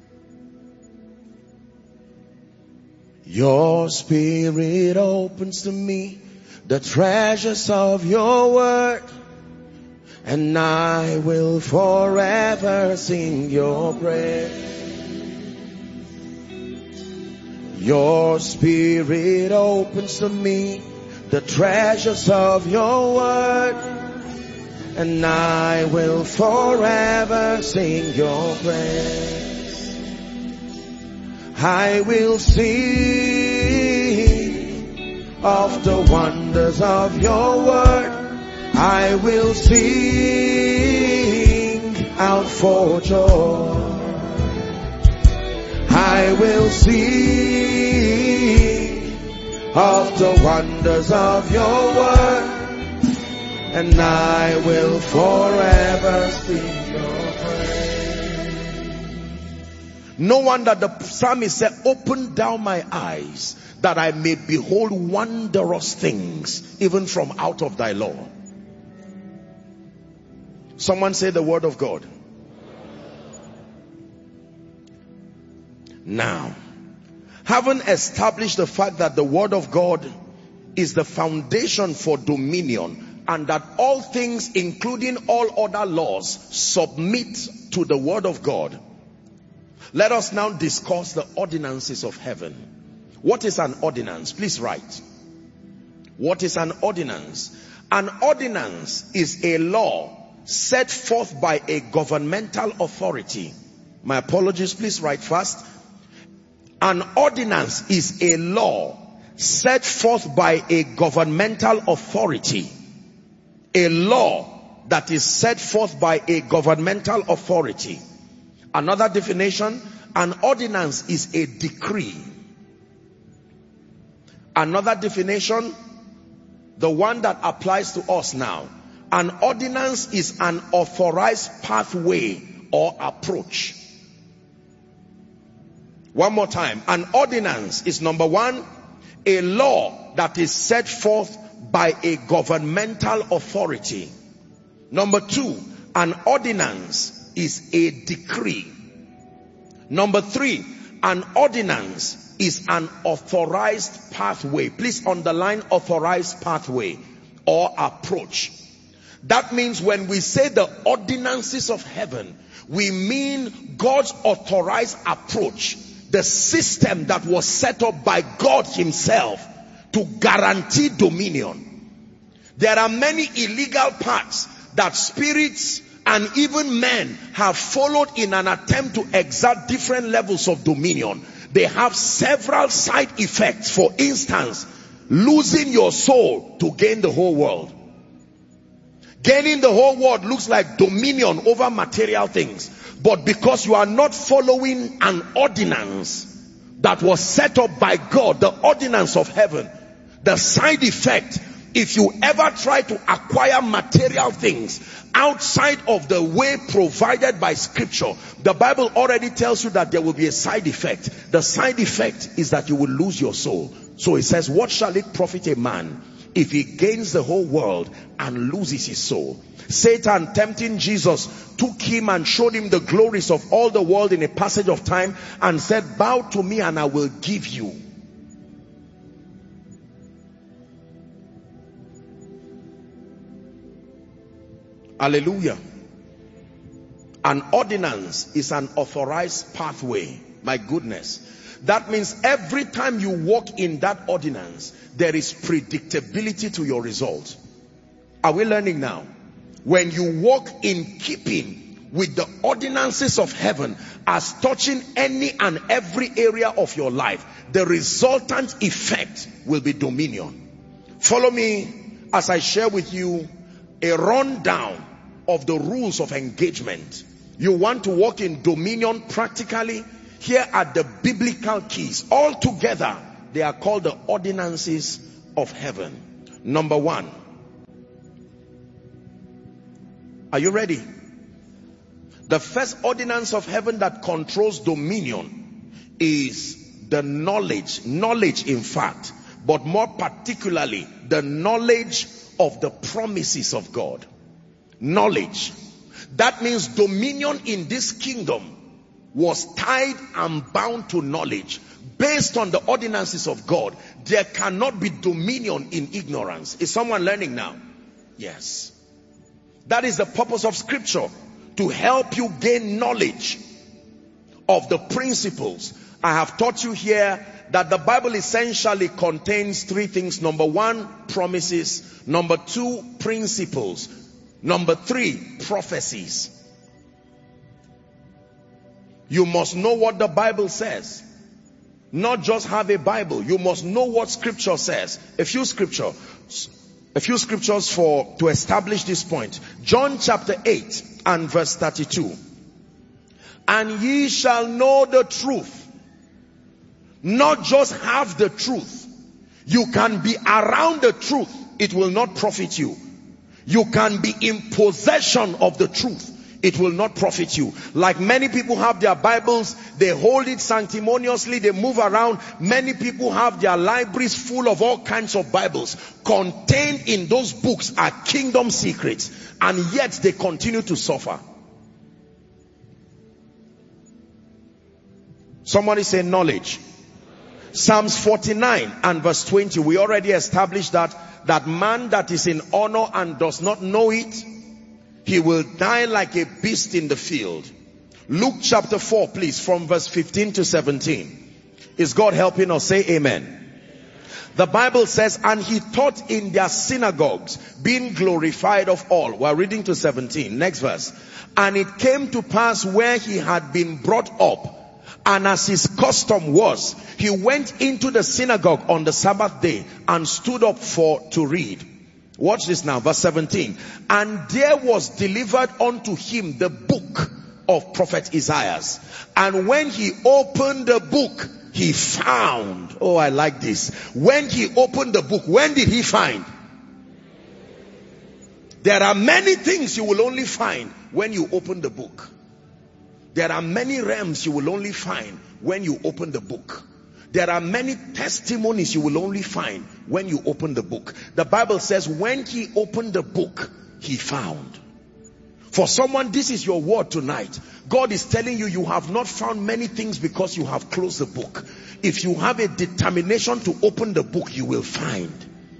[SPEAKER 1] Your Spirit opens to me the treasures of your word, and I will forever sing your praise. Your Spirit opens to me the treasures of your word, and I will forever sing your praise. I will sing of the wonders of your word. I will sing out for joy. I will sing of the wonders of your word, and I will forever sing your praise. No wonder the psalmist said, open down my eyes that I may behold wondrous things, even from out of thy law. Someone say the word of God. Now, having established the fact that the word of God is the foundation for dominion, and that all things, including all other laws, submit to the word of God, let us now discuss the ordinances of heaven. What is an ordinance? Please write. What is an ordinance? An ordinance is a law set forth by a governmental authority. My apologies, please write fast. An ordinance is a law set forth by a governmental authority. A law that is set forth by a governmental authority. Another definition, an ordinance is a decree. Another definition, the one that applies to us now. An ordinance is an authorized pathway or approach. One more time. An ordinance is, number one, a law that is set forth by a governmental authority. Number two, an ordinance is a decree. Number three, an ordinance is an authorized pathway. Please underline authorized pathway or approach. That means when we say the ordinances of heaven, we mean God's authorized approach, the system that was set up by God himself to guarantee dominion. There are many illegal paths that spirits and even men have followed in an attempt to exert different levels of dominion. They have several side effects. For instance, losing your soul to gain the whole world. Gaining the whole world looks like dominion over material things. But because you are not following an ordinance that was set up by God, the ordinance of heaven, the side effect, if you ever try to acquire material things outside of the way provided by scripture, the Bible already tells you that there will be a side effect. The side effect is that you will lose your soul. So it says, what shall it profit a man if he gains the whole world and loses his soul? Satan, tempting Jesus, took him and showed him the glories of all the world in a passage of time and said, bow to me and I will give you. Hallelujah. An ordinance is an authorized pathway. My goodness. That means every time you walk in that ordinance, there is predictability to your result. Are we learning now? When you walk in keeping with the ordinances of heaven as touching any and every area of your life, the resultant effect will be dominion. Follow me as I share with you a rundown of the rules of engagement. You want to walk in dominion practically? Here are the biblical keys. All together, they are called the ordinances of heaven. Number one. Are you ready? The first ordinance of heaven that controls dominion is the knowledge. Knowledge, in fact, but more particularly, the knowledge of the promises of God. Knowledge. That means dominion in this kingdom was tied and bound to knowledge. Based on the ordinances of God, there cannot be dominion in ignorance. Is someone learning now? Yes. That is the purpose of scripture, to help you gain knowledge of the principles. I have taught you here that the Bible essentially contains three things. Number one, promises. Number two, principles. Number three, prophecies. You must know what the Bible says. Not just have a Bible. You must know what scripture says. A few scriptures to establish this point. John chapter 8 and verse 32. And ye shall know the truth. Not just have the truth. You can be around the truth. It will not profit you. You can be in possession of the truth. It will not profit you. Like many people have their Bibles, they hold it sanctimoniously, they move around. Many people have their libraries full of all kinds of Bibles. Contained in those books are kingdom secrets, and yet they continue to suffer. Somebody say knowledge. Psalms 49 and verse 20, we already established that man that is in honor and does not know it, he will die like a beast in the field. Luke chapter 4, please, from verse 15 to 17. Is God helping us? Say amen. The Bible says, and he taught in their synagogues, being glorified of all. We're reading to 17. Next verse. And it came to pass where he had been brought up, and as his custom was, he went into the synagogue on the Sabbath day and stood up to read. Watch this now, verse 17. And there was delivered unto him the book of prophet Isaiah. And when he opened the book, he found, oh, I like this. When he opened the book, when did he find? There are many things you will only find when you open the book. There are many realms you will only find when you open the book. There are many testimonies you will only find when you open the book. The Bible says when he opened the book, he found. For someone, this is your word tonight. God is telling you, you have not found many things because you have closed the book. If you have a determination to open the book, you will find.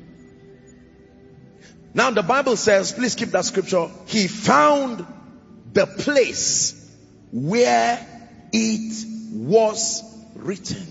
[SPEAKER 1] Now the Bible says, please keep that scripture. He found the place where it was written.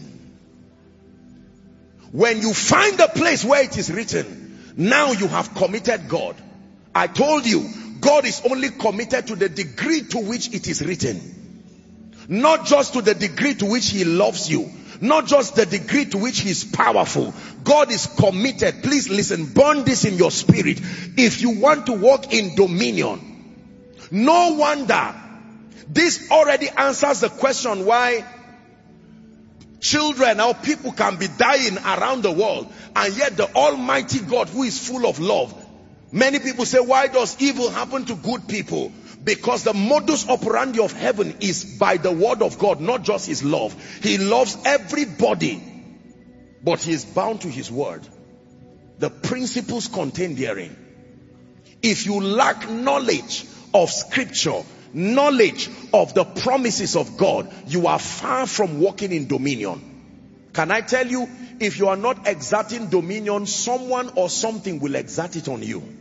[SPEAKER 1] When you find the place where it is written, now you have committed God. I told you, God is only committed to the degree to which it is written. Not just to the degree to which he loves you. Not just the degree to which he is powerful. God is committed. Please listen, burn this in your spirit. If you want to walk in dominion, no wonder this already answers the question why children or people can be dying around the world, and yet the Almighty God, who is full of love. Many people say, why does evil happen to good people? Because the modus operandi of heaven is by the word of God, not just his love. He loves everybody, but he is bound to his word. The principles contained therein. If you lack knowledge of scripture, knowledge of the promises of God, you are far from walking in dominion. Can I tell you, if you are not exerting dominion, someone or something will exert it on you.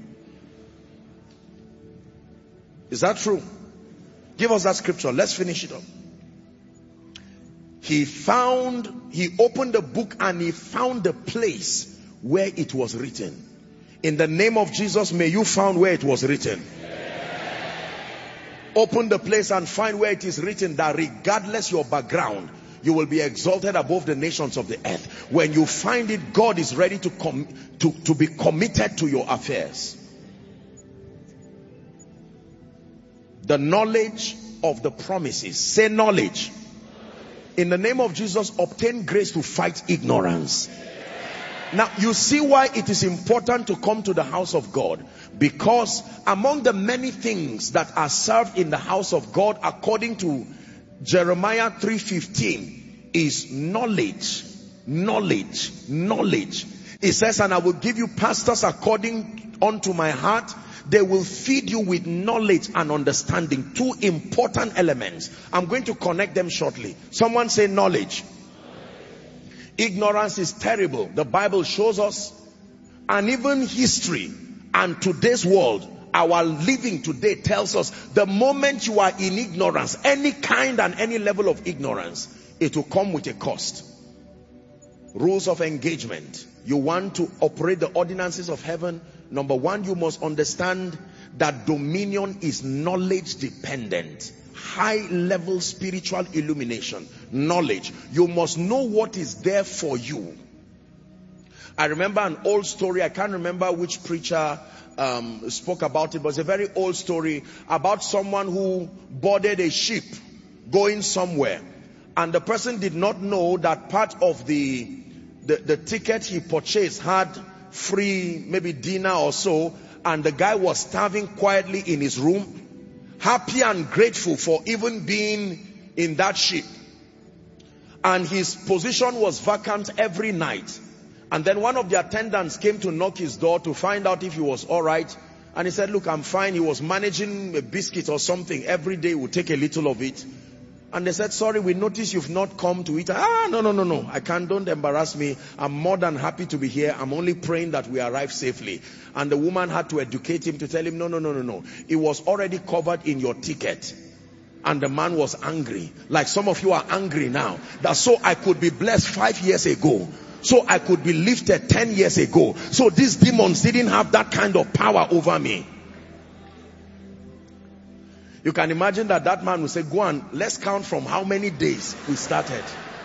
[SPEAKER 1] Is that true? Give us that scripture. Let's finish it up. He opened the book and he found the place where it was written. In the name of Jesus, may you find where it was written. Open the place and find where it is written that regardless your background, you will be exalted above the nations of the earth. When you find it, God is ready to be committed to your affairs. The knowledge of the promises. Say knowledge. In the name of Jesus, obtain grace to fight ignorance. Now, you see why it is important to come to the house of God. Because among the many things that are served in the house of God, according to Jeremiah 3:15, is knowledge. Knowledge. Knowledge. It says, and I will give you pastors according unto my heart. They will feed you with knowledge and understanding. Two important elements. I'm going to connect them shortly. Someone say knowledge. Ignorance is terrible. The Bible shows us, and even history and today's world, our living today tells us, the moment you are in ignorance, any kind and any level of ignorance, it will come with a cost. Rules of engagement. You want to operate the ordinances of heaven. Number one, you must understand that dominion is knowledge dependent. High level spiritual illumination. Knowledge. You must know what is there for you. I remember an old story. I can't remember which preacher spoke about it, but it's a very old story about someone who boarded a ship going somewhere, and the person did not know that part of the ticket he purchased had free maybe dinner or so, and the guy was starving quietly in his room, happy and grateful for even being in that ship, and his position was vacant every night. And then one of the attendants came to knock his door to find out if he was all right, and he said, look, I'm fine. He was managing a biscuit or something. Every day would take a little of it. And they said, sorry, we noticed you've not come to eat. No. I can't, don't embarrass me. I'm more than happy to be here. I'm only praying that we arrive safely. And the woman had to educate him to tell him, no. It was already covered in your ticket. And the man was angry. Like some of you are angry now. That so I could be blessed 5 years ago. so I could be lifted 10 years ago. So these demons didn't have that kind of power over me. You can imagine that man will say, go on, let's count from how many days we started.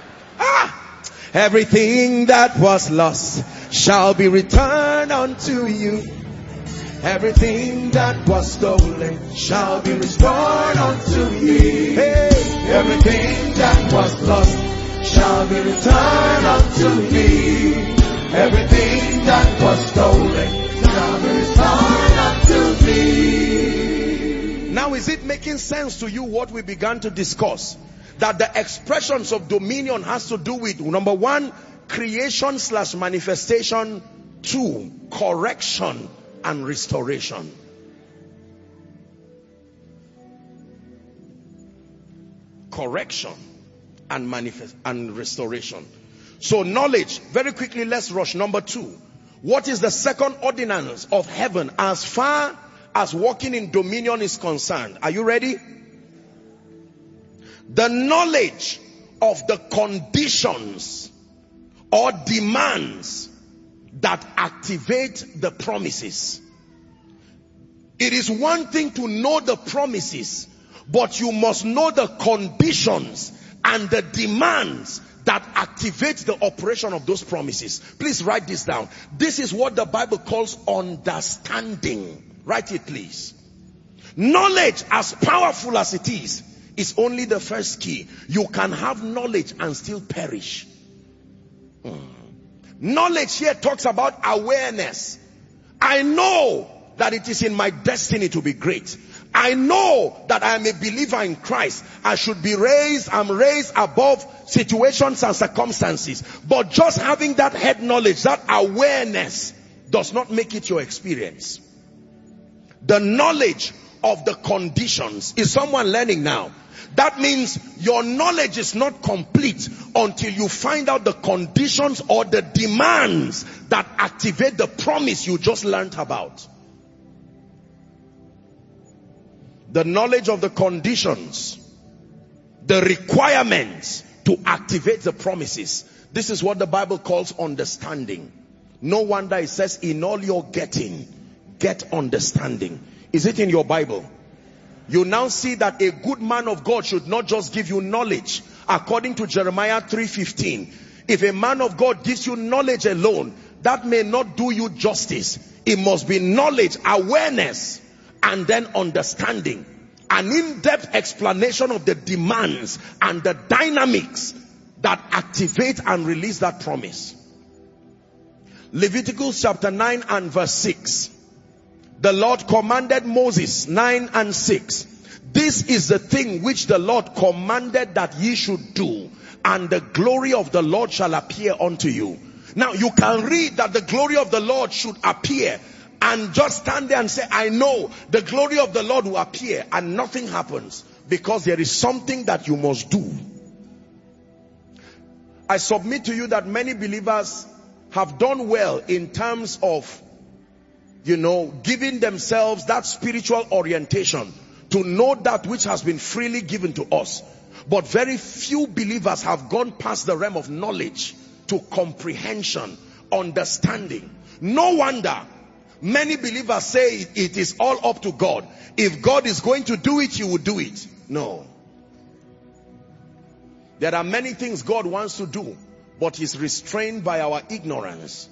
[SPEAKER 1] Everything that was lost shall be returned unto you. Everything that was stolen shall be restored unto you. Hey. Everything that was lost shall be returned unto me. Everything that was stolen shall be restored unto me. Now, is it making sense to you what we began to discuss? That the expressions of dominion has to do with, number one, creation / manifestation. 2, correction and restoration. Correction and restoration. So knowledge, very quickly, let's rush. Number 2, what is the second ordinance of heaven as far as walking in dominion is concerned? Are you ready? The knowledge of the conditions or demands that activate the promises. It is one thing to know the promises, but you must know the conditions and the demands that activate the operation of those promises. Please write this down. This is what the Bible calls understanding. Write it, please. Knowledge, as powerful as it is only the first key. You can have knowledge and still perish. Knowledge here talks about awareness. I know that it is in my destiny to be great. I know that I am a believer in Christ. I'm raised above situations and circumstances. But just having that head knowledge, that awareness, does not make it your experience. The knowledge of the conditions. Is someone learning now? That means your knowledge is not complete until you find out the conditions or the demands that activate the promise you just learned about. The knowledge of the conditions, the requirements to activate the promises. This is what the Bible calls understanding. No wonder it says, in all your getting, get understanding. Is it in your Bible? You now see that a good man of God should not just give you knowledge. According to Jeremiah 3:15, if a man of God gives you knowledge alone, that may not do you justice. It must be knowledge, awareness, and then understanding. An in-depth explanation of the demands and the dynamics that activate and release that promise. Leviticus chapter 9 and verse 6. The Lord commanded Moses, 9 and 6. This is the thing which the Lord commanded that ye should do, and the glory of the Lord shall appear unto you. Now you can read that the glory of the Lord should appear and just stand there and say, I know the glory of the Lord will appear, and nothing happens, because there is something that you must do. I submit to you that many believers have done well in terms of giving themselves that spiritual orientation to know that which has been freely given to us. But very few believers have gone past the realm of knowledge to comprehension, understanding. No wonder many believers say it is all up to God. If God is going to do it, He will do it. No. There are many things God wants to do, but He's restrained by our ignorance.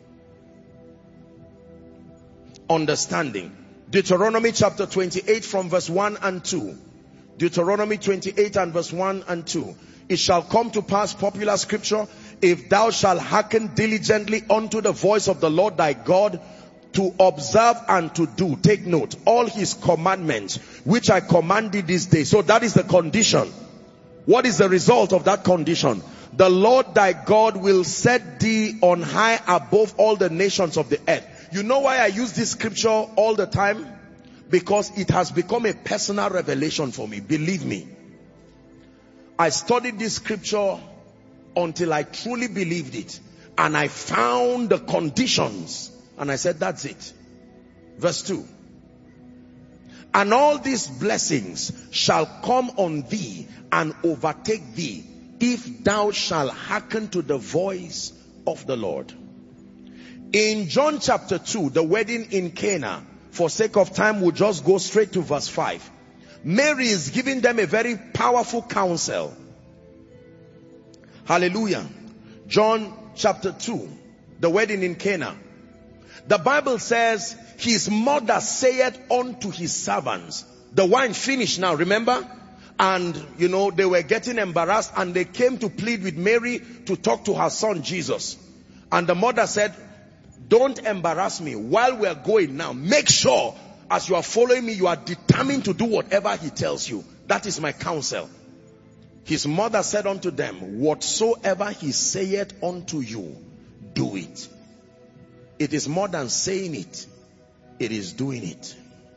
[SPEAKER 1] Understanding. Deuteronomy chapter 28 from verse 1 and 2. Deuteronomy 28 and verse 1 and 2. It shall come to pass, popular scripture, if thou shalt hearken diligently unto the voice of the Lord thy God, to observe and to do, take note, all His commandments which I command thee this day. So that is the condition. What is the result of that condition? The Lord thy God will set thee on high above all the nations of the earth. You know why I use this scripture all the time? Because it has become a personal revelation for me. Believe me. I studied this scripture until I truly believed it. And I found the conditions. And I said, that's it. Verse 2. And all these blessings shall come on thee and overtake thee, if thou shalt hearken to the voice of the Lord. In John chapter 2, the wedding in Cana, for sake of time, we'll just go straight to verse 5. Mary is giving them a very powerful counsel. Hallelujah. John chapter 2, the wedding in Cana. The Bible says, his mother saith unto his servants, the wine finished now, remember? And they were getting embarrassed, and they came to plead with Mary to talk to her son Jesus. And the mother said, don't embarrass me while we're going now. Make sure as you are following me, you are determined to do whatever he tells you. That is my counsel. His mother said unto them, whatsoever he saith unto you, do it. It is more than saying it. It is doing it.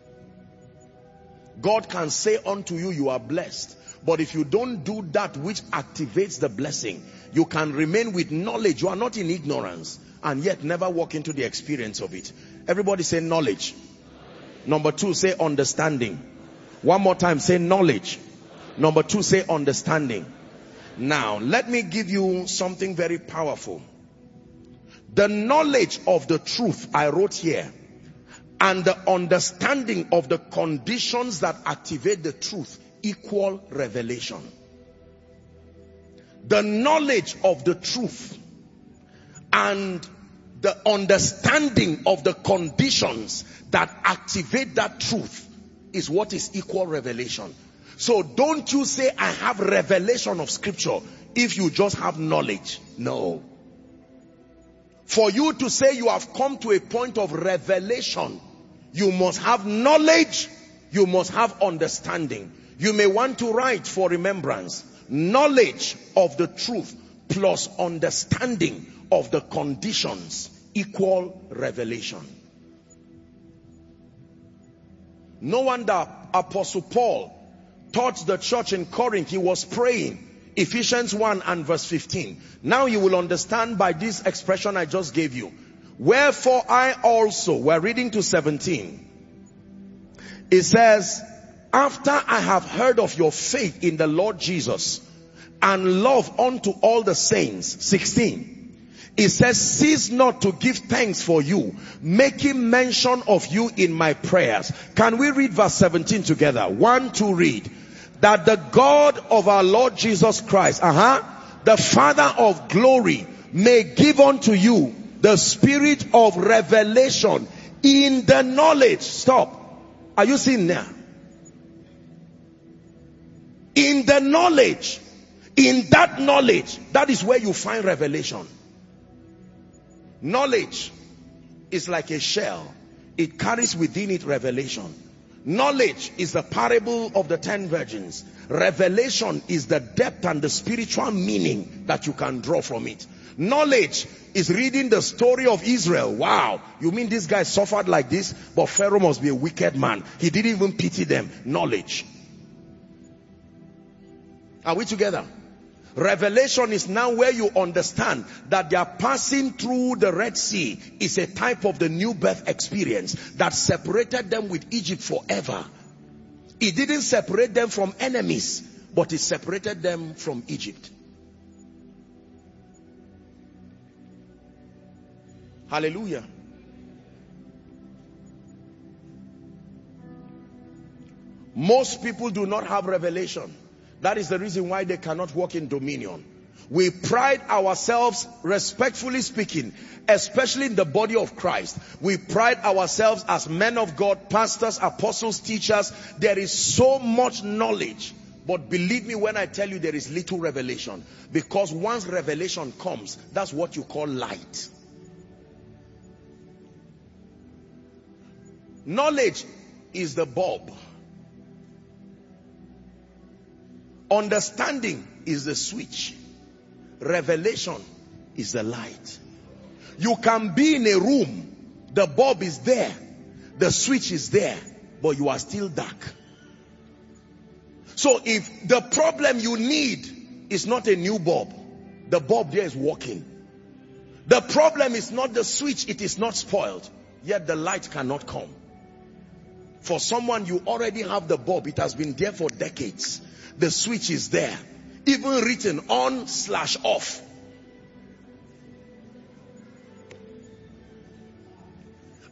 [SPEAKER 1] God can say unto you, you are blessed. But if you don't do that which activates the blessing, you can remain with knowledge. You are not in ignorance, and yet never walk into the experience of it. Everybody say knowledge. Number 2, say understanding. One more time, say knowledge. Number 2, say understanding. Now, let me give you something very powerful. The knowledge of the truth I wrote here, and the understanding of the conditions that activate the truth equal revelation. The knowledge of the truth and the understanding of the conditions that activate that truth is what is equal revelation. So don't you say, I have revelation of scripture, if you just have knowledge. No. For you to say you have come to a point of revelation, you must have knowledge, you must have understanding. You may want to write for remembrance, knowledge of the truth plus understanding of the conditions equal revelation. No wonder Apostle Paul taught the church in Corinth. He was praying, Ephesians 1 and verse 15. Now you will understand by this expression I just gave you. Wherefore I also, we're reading to 17. It says, after I have heard of your faith in the Lord Jesus and love unto all the saints. 16. It says, cease not to give thanks for you, making mention of you in my prayers. Can we read verse 17 together? 1, 2, read. That the God of our Lord Jesus Christ, the Father of glory, may give unto you the spirit of revelation in the knowledge. Stop. Are you seeing now? In the knowledge. In that knowledge, that is where you find revelation. Knowledge is like a shell. It carries within it revelation. Knowledge is the parable of the 10 virgins. Revelation is the depth and the spiritual meaning that you can draw from it. Knowledge is reading the story of Israel. Wow, you mean this guy suffered like this? But Pharaoh must be a wicked man. He didn't even pity them. Knowledge. Are we together? Revelation is now where you understand that they are passing through the Red Sea is a type of the new birth experience that separated them with Egypt forever. It didn't separate them from enemies, but it separated them from Egypt. Hallelujah. Most people do not have revelation. That is the reason why they cannot walk in dominion. We pride ourselves, respectfully speaking, especially in the body of Christ. We pride ourselves as men of God, pastors, apostles, teachers. There is so much knowledge. But believe me when I tell you there is little revelation. Because once revelation comes, that's what you call light. Knowledge is the bulb. Understanding is the switch. Revelation is the light. You can be in a room, the bulb is there, the switch is there, but you are still dark. So if the problem you need is not a new bulb, the bulb there is working. The problem is not the switch, it is not spoiled, yet the light cannot come. For someone, you already have the bulb, it has been there for decades. The switch is there, even written on/off.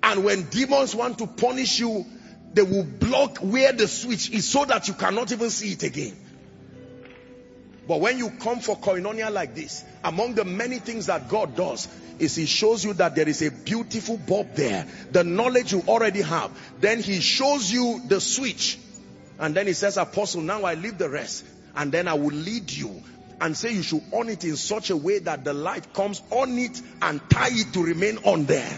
[SPEAKER 1] And when demons want to punish you, they will block where the switch is so that you cannot even see it again. But when you come for koinonia like this, among the many things that God does is he shows you that there is a beautiful bulb there, the knowledge you already have. Then he shows you the switch, and then he says, Apostle, now I leave the rest, and then I will lead you and say you should on it in such a way that the light comes on it and tie it to remain on there,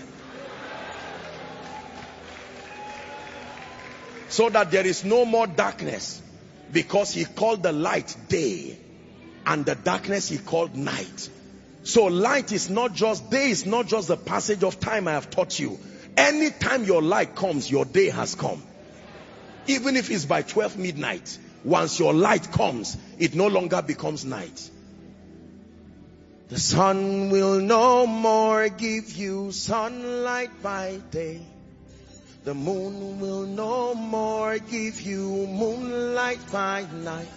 [SPEAKER 1] so that there is no more darkness, because he called the light day and the darkness he called night. So light is not just, day is not just the passage of time I have taught you. Anytime your light comes, your day has come. Even if it's by 12 midnight, once your light comes, it no longer becomes night. The sun will no more give you sunlight by day. The moon will no more give you moonlight by night.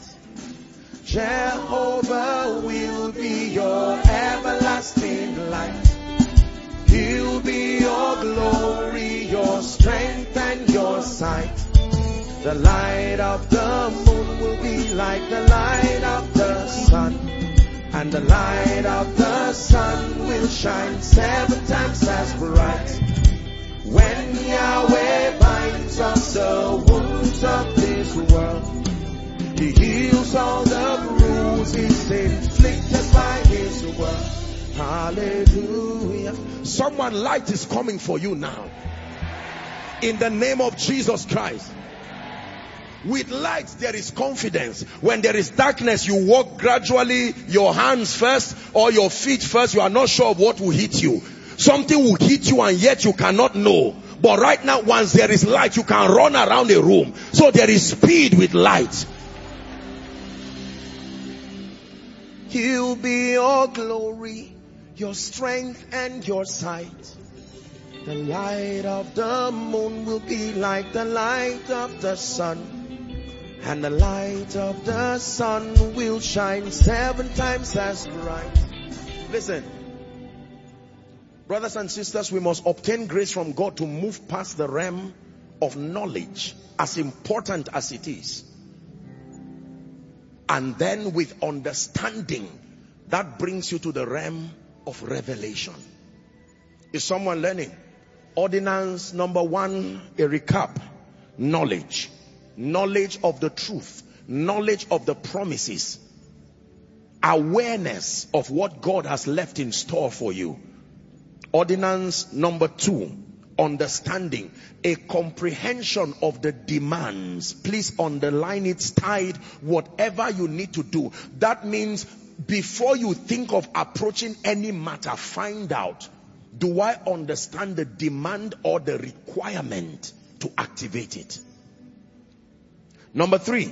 [SPEAKER 1] Jehovah will be your everlasting light. He'll be your glory, your strength and your sight. The light of the moon will be like the light of the sun, and the light of the sun will shine 7 times as bright. When Yahweh binds up the wounds of this world, he heals all the bruises inflicted by his word. Hallelujah. Someone, light is coming for you now. In the name of Jesus Christ. With light there is confidence. When there is darkness, you walk gradually, your hands first or your feet first. You are not sure of what will hit you. Something will hit you and yet you cannot know. But right now, once there is light, you can run around a room. So there is speed with light. He'll be your glory, your strength and your sight. The light of the moon will be like the light of the sun, and the light of the sun will shine 7 times as bright. Listen, brothers and sisters, we must obtain grace from God to move past the realm of knowledge, as important as it is. And then with understanding, that brings you to the realm of revelation. Is someone learning? Ordinance number 1, a recap. Knowledge. Knowledge of the truth. Knowledge of the promises. Awareness of what God has left in store for you. Ordinance number 2, understanding, a comprehension of the demands. Please underline it, tied, whatever you need to do. That means before you think of approaching any matter, find out, do I understand the demand or the requirement to activate it? Number 3.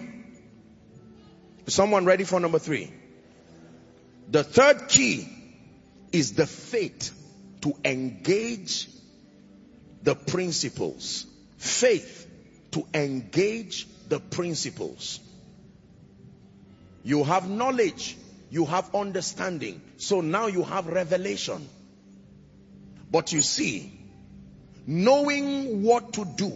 [SPEAKER 1] Is someone ready for number 3? The third key is the faith to engage the principles. Faith to engage the principles. You have knowledge, you have understanding, so now you have revelation. But you see, knowing what to do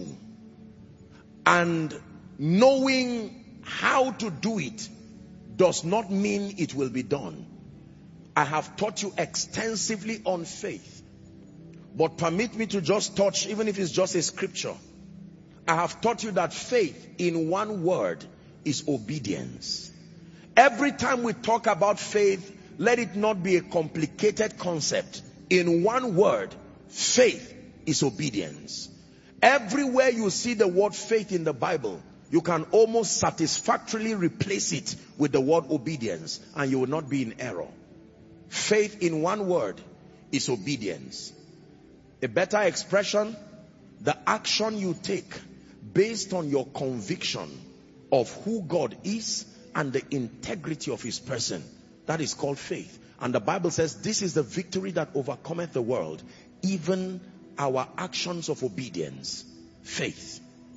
[SPEAKER 1] and knowing how to do it does not mean it will be done. I have taught you extensively on faith, but permit me to just touch, even if it's just a scripture. I have taught you that faith, in one word, is obedience. Every time we talk about faith, let it not be a complicated concept. In one word, faith is obedience. Everywhere you see the word faith in the Bible, you can almost satisfactorily replace it with the word obedience, and you will not be in error. Faith, in one word, is obedience. A better expression, the action you take based on your conviction of who God is and the integrity of his person. That is called faith. And the Bible says this is the victory that overcometh the world, even our actions of obedience. Faith.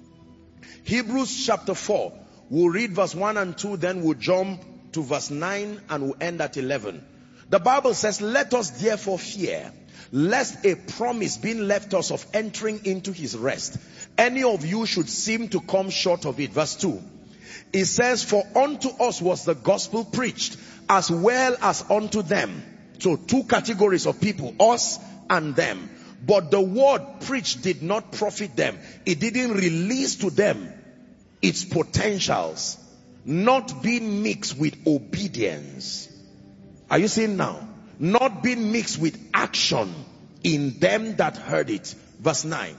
[SPEAKER 1] Hebrews chapter 4. We'll read verse 1 and 2, then we'll jump to verse 9 and we'll end at 11. The Bible says, let us therefore fear, lest a promise being left us of entering into his rest, any of you should seem to come short of it. Verse 2. It says, for unto us was the gospel preached, as well as unto them. So two categories of people, us and them. But the word preached did not profit them. It didn't release to them its potentials, not being mixed with obedience. Are you seeing now? Not being mixed with action in them that heard it. Verse 9.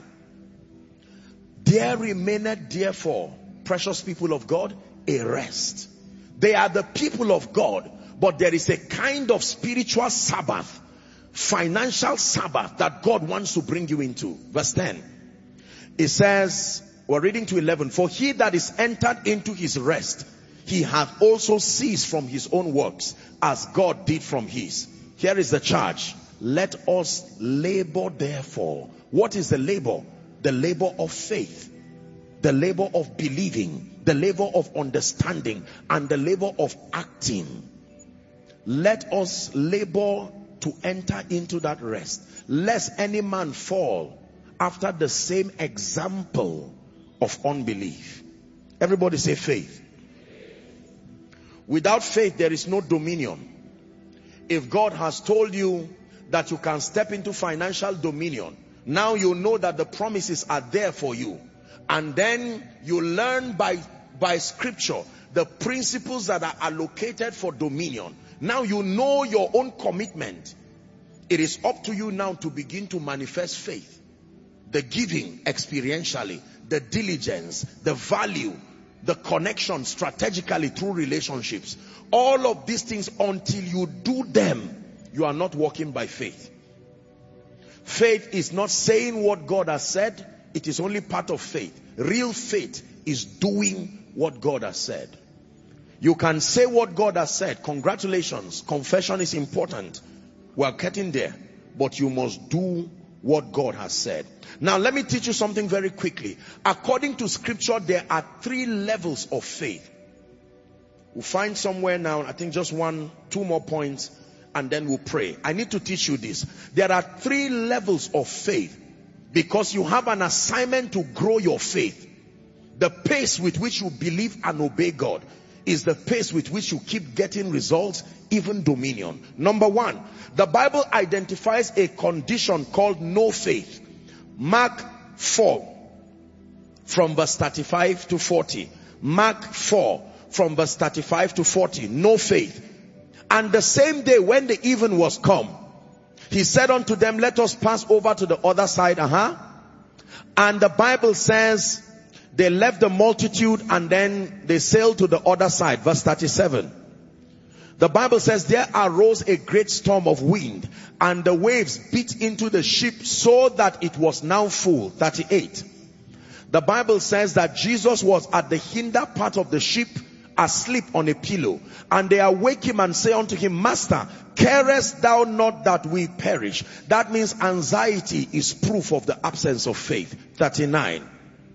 [SPEAKER 1] There remaineth therefore, precious people of God, a rest. They are the people of God, but there is a kind of spiritual Sabbath, financial Sabbath that God wants to bring you into. Verse 10. It says, we're reading to 11. For he that is entered into his rest, he hath also ceased from his own works, as God did from his. Here is the charge. Let us labor therefore. What is the labor? The labor of faith, the labor of believing, the labor of understanding, and the labor of acting. Let us labor to enter into that rest, lest any man fall after the same example of unbelief. Everybody say faith. Without faith, there is no dominion. If God has told you that you can step into financial dominion, now you know that the promises are there for you. And then you learn by scripture the principles that are allocated for dominion. Now you know your own commitment. It is up to you now to begin to manifest faith. The giving experientially, the diligence, the value, the connection strategically through relationships. All of these things, until you do them, you are not walking by faith. Faith is not saying what God has said. It is only part of faith. Real faith is doing what God has said. You can say what God has said. Congratulations. Confession is important. We're getting there. But you must do what God has said. Now let me teach you something very quickly. According to scripture, there are 3 levels of faith. We'll find somewhere now, I think just 2 more points, and then we'll pray. I need to teach you this. There are 3 levels of faith, because you have an assignment to grow your faith. The pace with which you believe and obey God is the pace with which you keep getting results, even dominion. Number 1, the Bible identifies a condition called no faith. Mark 4 from verse 35 to 40. Mark 4 from verse 35 to 40. No faith. And the same day when the even was come, he said unto them, let us pass over to the other side. And the Bible says they left the multitude and then they sailed to the other side. Verse 37. The Bible says there arose a great storm of wind, and the waves beat into the ship so that it was now full. 38. The Bible says that Jesus was at the hinder part of the ship, asleep on a pillow. And they awake him and say unto him, Master, carest thou not that we perish? That means anxiety is proof of the absence of faith. 39.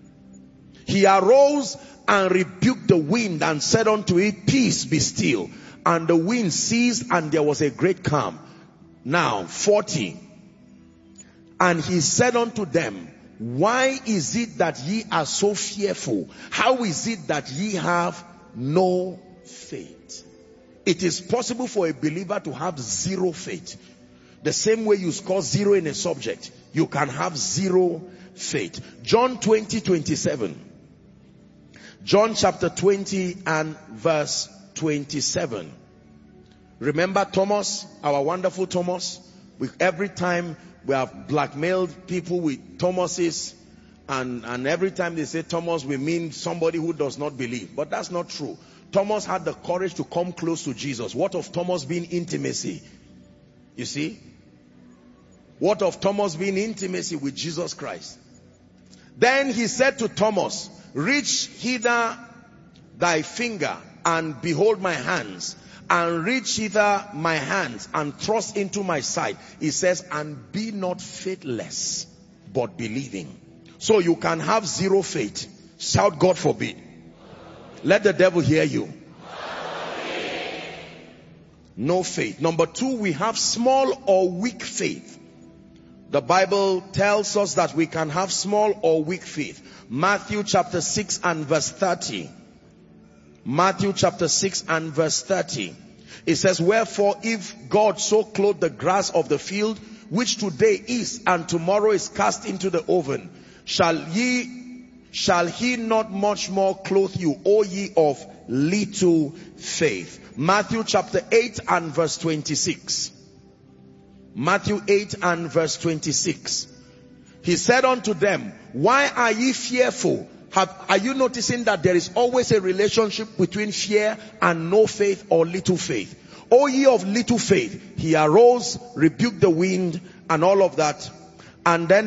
[SPEAKER 1] He arose and rebuked the wind and said unto it, Peace, be still. And the wind ceased, and there was a great calm. Now 40. And he said unto them, Why is it that ye are so fearful? How is it that ye have no faith? It is possible for a believer to have 0 faith. The same way you score 0 in a subject, you can have 0 faith. John 20:27. John chapter 20 and verse 27. Remember Thomas, our wonderful Thomas? Every time we have blackmailed people with Thomases, and every time they say Thomas, we mean somebody who does not believe. But that's not true. Thomas had the courage to come close to Jesus. What of Thomas being intimacy? You see? What of Thomas being intimacy with Jesus Christ? Then he said to Thomas, Reach hither thy finger and behold my hands, and reach hither my hands and thrust into my side. He says, and be not faithless, but believing. So you can have 0 faith. Shout, God forbid. Let the devil hear you. No faith. Number 2, we have small or weak faith. The Bible tells us that we can have small or weak faith. Matthew chapter 6 and verse 30. Matthew chapter 6 and verse 30. It says, wherefore if God so clothed the grass of the field, which today is and tomorrow is cast into the oven, shall he not much more clothe you, O ye of little faith? Matthew chapter 8 and verse 26. Matthew 8 and verse 26. He said unto them, why are ye fearful? Are you noticing that there is always a relationship between fear and no faith or little faith? O ye of little faith. He arose, rebuked the wind and all of that. And then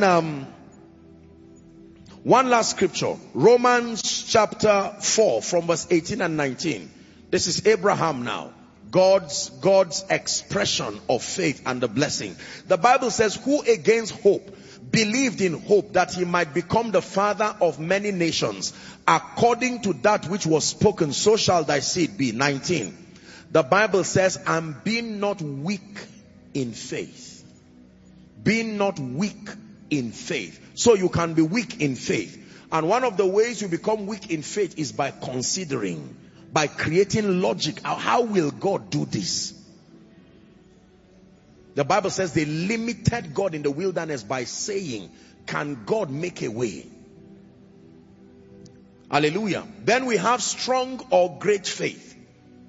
[SPEAKER 1] one last scripture, Romans chapter 4 from verse 18 and 19. This is Abraham now. God's expression of faith and the blessing. The Bible says, who against hope believed in hope that he might become the father of many nations, according to that which was spoken, so shall thy seed be. 19. The Bible says, and be not weak in faith. Be not weak in faith. So you can be weak in faith. And one of the ways you become weak in faith is by considering, by creating logic. How will God do this? The Bible says they limited God in the wilderness by saying, can God make a way? Hallelujah. Then we have strong or great faith.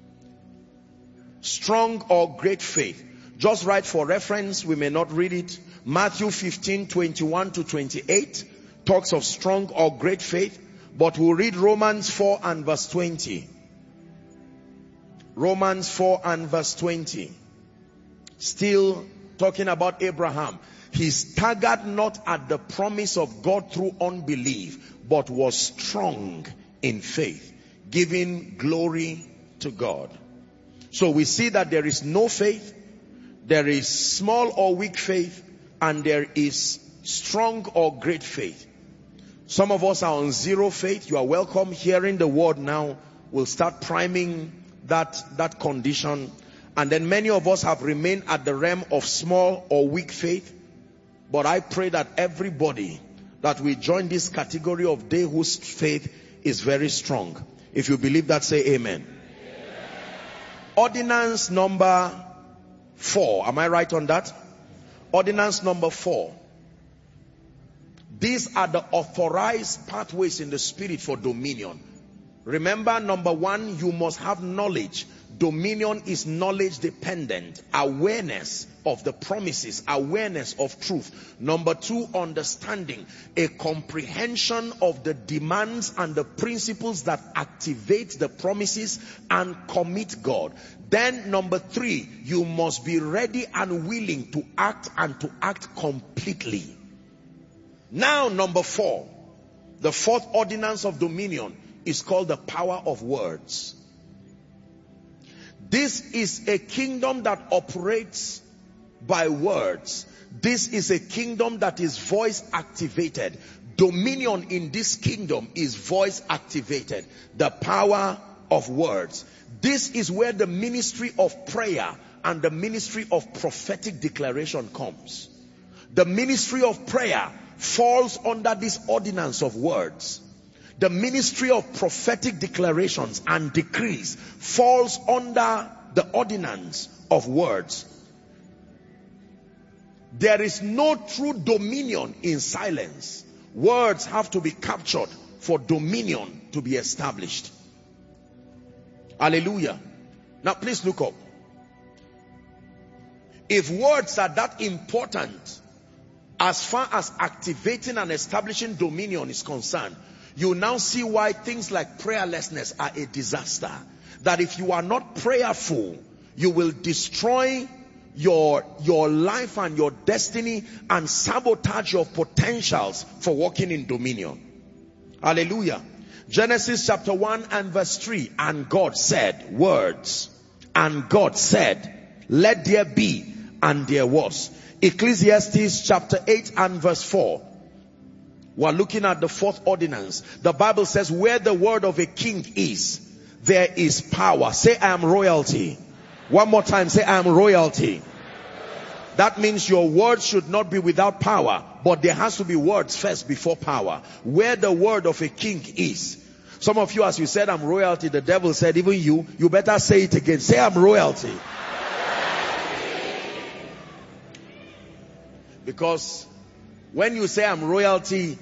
[SPEAKER 1] Strong or great faith. Just write for reference, we may not read it. Matthew 15, 21 to 28 talks of strong or great faith. But we'll read Romans 4 and verse 20. Romans 4 and verse 20. Still talking about Abraham. He staggered not at the promise of God through unbelief, but was strong in faith, giving glory to God. So we see that there is no faith, there is small or weak faith, and there is strong or great faith. Some of us are on zero faith. You are welcome. Hearing the word now will start priming that condition. And then many of us have remained at the realm of small or weak faith. But I pray that everybody that we join this category of they whose faith is very strong. If you believe that, say amen. Ordinance number 4. Am I right on that? Ordinance number 4. These are the authorized pathways in the spirit for dominion. Remember, number 1, you must have knowledge. Dominion is knowledge dependent. Awareness of the promises. Awareness of truth. Number 2, understanding. A comprehension of the demands and the principles that activate the promises and commit God. Then number 3, you must be ready and willing to act, and to act completely. Now number 4, the fourth ordinance of dominion is called the power of words. This is a kingdom that operates by words. This is a kingdom that is voice activated. Dominion in this kingdom is voice activated. The power of words. This is where the ministry of prayer and the ministry of prophetic declaration comes. The ministry of prayer falls under this ordinance of words. The ministry of prophetic declarations and decrees falls under the ordinance of words. There is no true dominion in silence. Words have to be captured for dominion to be established. Hallelujah. Now please look up. If words are that important as far as activating and establishing dominion is concerned, you now see why things like prayerlessness are a disaster. That if you are not prayerful, you will destroy your life and your destiny and sabotage your potentials for walking in dominion. Hallelujah. Genesis chapter 1 and verse 3. And God said, words. And God said, let there be, and there was. Ecclesiastes chapter 8 and verse 4. We're looking at the fourth ordinance. The Bible says, where the word of a king is, there is power. Say, I am royalty. One more time, say, I am royalty. That means your words should not be without power, but there has to be words first before power. Where the word of a king is. Some of you, as you said, I'm royalty, the devil said, even you better say it again. Say, I'm royalty. Because when you say I'm royalty,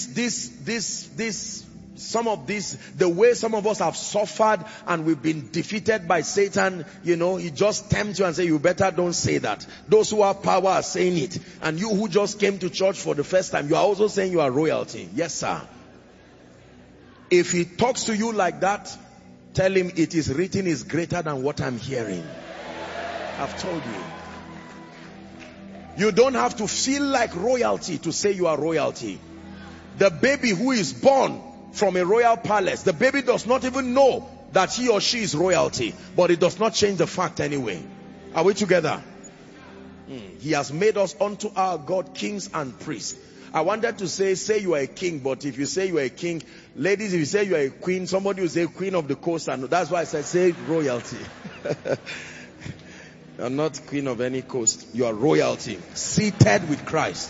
[SPEAKER 1] some of this, the way some of us have suffered and we've been defeated by Satan, he just tempts you and say, you better don't say that. Those who have power are saying it. And you who just came to church for the first time, you are also saying you are royalty. Yes, sir. If he talks to you like that, tell him it is written is greater than what I'm hearing. I've told you. You don't have to feel like royalty to say you are royalty. The baby who is born from a royal palace, the baby does not even know that he or she is royalty, but it does not change the fact anyway. Are we together? He has made us unto our God kings and priests. I wanted to say you are a king, but if you say you are a king, ladies, if you say you are a queen, somebody will say queen of the coast, and that's why I said say royalty. You are not queen of any coast. You are royalty, seated with Christ.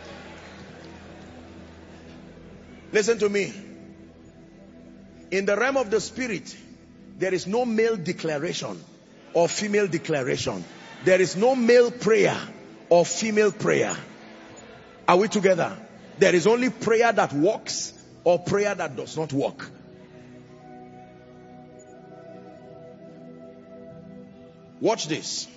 [SPEAKER 1] Listen to me. In the realm of the spirit, there is no male declaration or female declaration. There is no male prayer or female prayer. Are we together? There is only prayer that works or prayer that does not work. Watch this.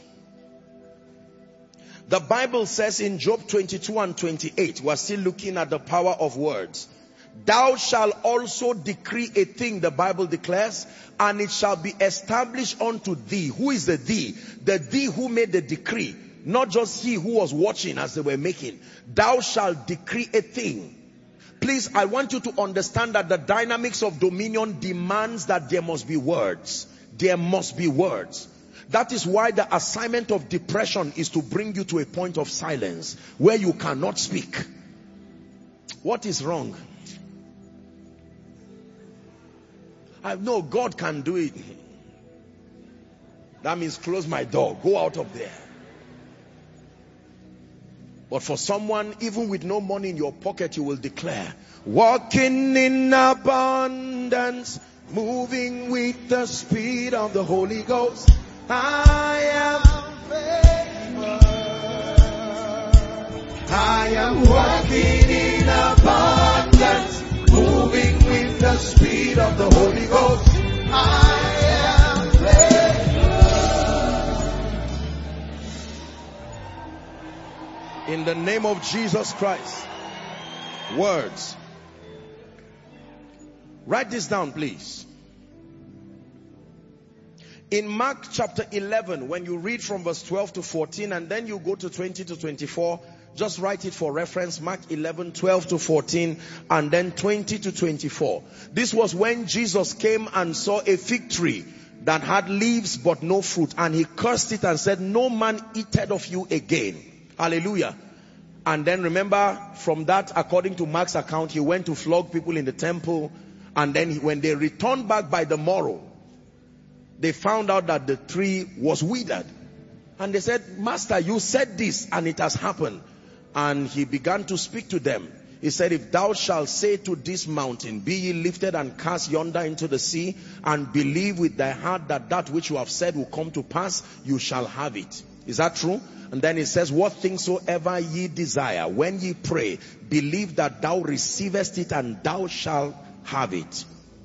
[SPEAKER 1] The Bible says in Job 22 and 28, we're still looking at the power of words. Thou shalt also decree a thing, the Bible declares, and it shall be established unto thee. Who is the thee? The thee who made the decree, not just he who was watching as they were making. Thou shalt decree a thing. Please, I want you to understand that the dynamics of dominion demands that there must be words. There must be words. That is why the assignment of depression is to bring you to a point of silence where you cannot speak. What is wrong? I know God can do it. That means close my door. Go out of there. But for someone, even with no money in your pocket, you will declare, walking in abundance, moving with the speed of the Holy Ghost. I am favored. I am walking in abundance, moving with the speed of the Holy Ghost. I am favored. In the name of Jesus Christ. Words. Write this down, please. In Mark chapter 11, when you read from verse 12 to 14 and then you go to 20 to 24, just write it for reference. Mark 11, 12 to 14 and then 20 to 24. This was when Jesus came and saw a fig tree that had leaves but no fruit, and he cursed it and said, no man eateth of you again. Hallelujah. And then remember, from that, according to Mark's account, he went to flog people in the temple, and then when they returned back by the morrow, they found out that the tree was withered. And they said, Master, you said this and it has happened. And he began to speak to them. He said, if thou shalt say to this mountain, be ye lifted and cast yonder into the sea, and believe with thy heart that that which you have said will come to pass, you shall have it. Is that true? And then it says, what things soever ye desire, when ye pray, believe that thou receivest it and thou shalt have it.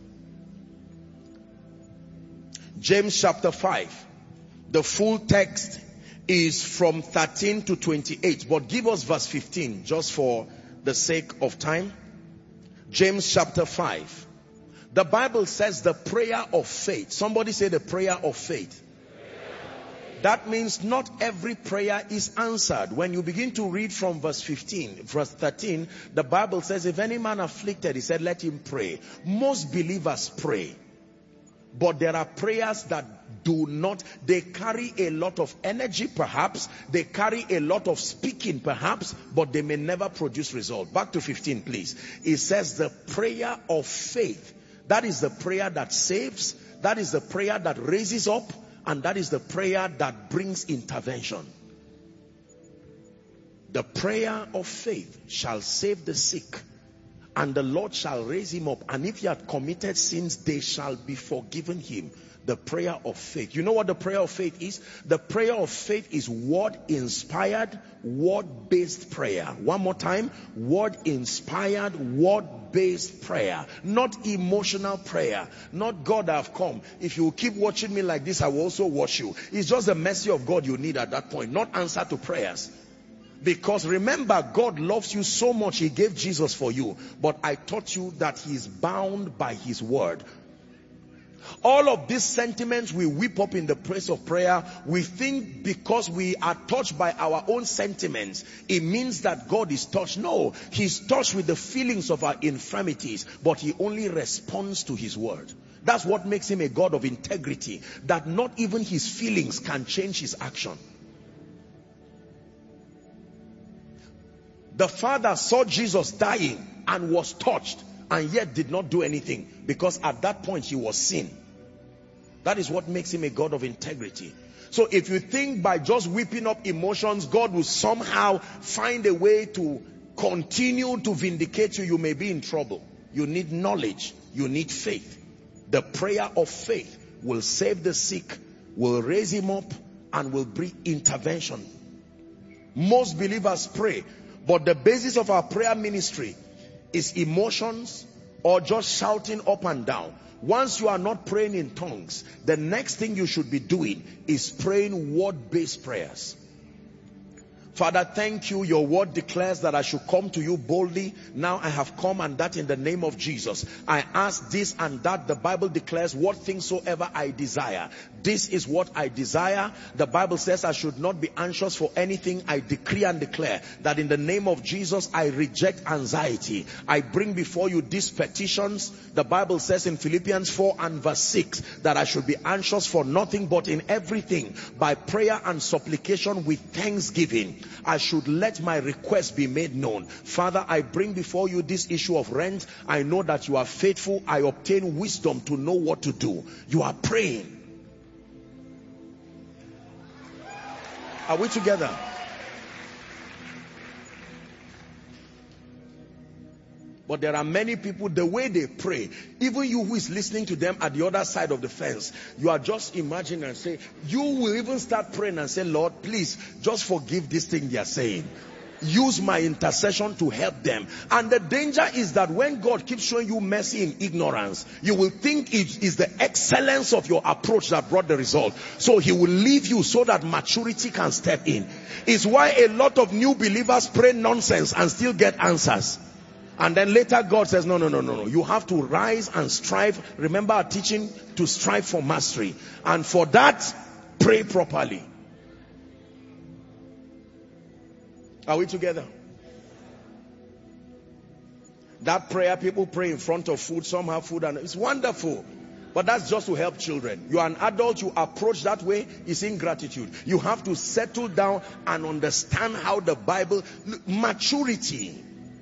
[SPEAKER 1] James chapter 5. The full text is from 13 to 28. But give us verse 15 just for the sake of time. James chapter 5. The Bible says the prayer of faith. Somebody say the prayer of faith. That means not every prayer is answered. When you begin to read from verse 15, verse 13, the Bible says if any man afflicted, he said let him pray. Most believers pray. But there are prayers that do not, they carry a lot of energy perhaps, they carry a lot of speaking perhaps, but they may never produce result. Back to 15 please. It says the prayer of faith. That is the prayer that saves. That is the prayer that raises up. and that is the prayer that brings intervention. The prayer of faith shall save the sick, and the Lord shall raise him up, and if he had committed sins, they shall be forgiven him. The prayer of faith. You know what the prayer of faith is? The prayer of faith is word-inspired, word-based prayer. One more time. Word-inspired, word-based prayer. Not emotional prayer. Not God, I've come. If you keep watching me like this, I will also watch you. It's just the mercy of God you need at that point. Not answer to prayers. Because remember, God loves you so much, he gave Jesus for you. But I taught you that he is bound by his word. All of these sentiments we whip up in the place of prayer, we think because we are touched by our own sentiments, it means that God is touched. No, he's touched with the feelings of our infirmities, but he only responds to his word. That's what makes him a God of integrity, that not even his feelings can change his action. The Father saw Jesus dying and was touched, and yet did not do anything, because at that point he was sin. That is what makes him a God of integrity. So if you think by just whipping up emotions, God will somehow find a way to continue to vindicate you, you may be in trouble. You need knowledge. You need faith. The prayer of faith will save the sick, will raise him up, and will bring intervention. Most believers pray, but the basis of our prayer ministry is emotions or just shouting up and down. Once you are not praying in tongues, the next thing you should be doing is praying word-based prayers. Father, thank you. Your word declares that I should come to you boldly. Now I have come, and that in the name of Jesus. I ask this and that. The Bible declares what things soever I desire. This is what I desire. The Bible says I should not be anxious for anything. I decree and declare that in the name of Jesus, I reject anxiety. I bring before you these petitions. The Bible says in Philippians 4 and verse 6 that I should be anxious for nothing, but in everything by prayer and supplication with thanksgiving I should let my request be made known. Father, I bring before you this issue of rent. I know that you are faithful. I obtain wisdom to know what to do. You are praying. Are we together? But there are many people, the way they pray, even you who is listening to them at the other side of the fence, you are just imagining and say, you will even start praying and say, Lord, please just forgive this thing they are saying. Use my intercession to help them. And the danger is that when God keeps showing you mercy in ignorance, you will think it is the excellence of your approach that brought the result. So he will leave you so that maturity can step in. It's why a lot of new believers pray nonsense and still get answers. And then later God says, no. You have to rise and strive. Remember our teaching, to strive for mastery. And for that, pray properly. Are we together? That prayer people pray in front of food, some have food, and it's wonderful. But that's just to help children. You are an adult, you approach that way, it's ingratitude. You have to settle down and understand how the Bible, maturity.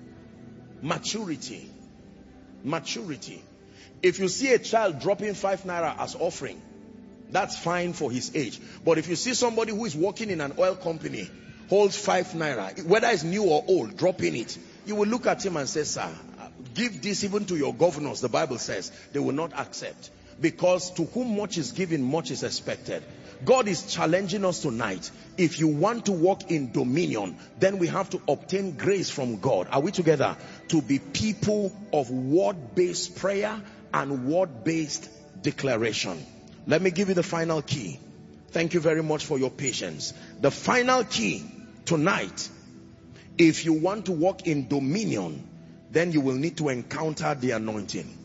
[SPEAKER 1] If you see a child dropping 5 naira as offering, that's fine for his age. But if you see somebody who is working in an oil company, holds 5 naira, whether it's new or old, dropping it, you will look at him and say, sir, give this even to your governors. The Bible says they will not accept. Because to whom much is given, much is expected. God is challenging us tonight. If you want to walk in dominion, then we have to obtain grace from God. Are we together? To be people of word-based prayer and word-based declaration. Let me give you the final key. Thank you very much for your patience. The final key tonight, if you want to walk in dominion, then you will need to encounter the anointing.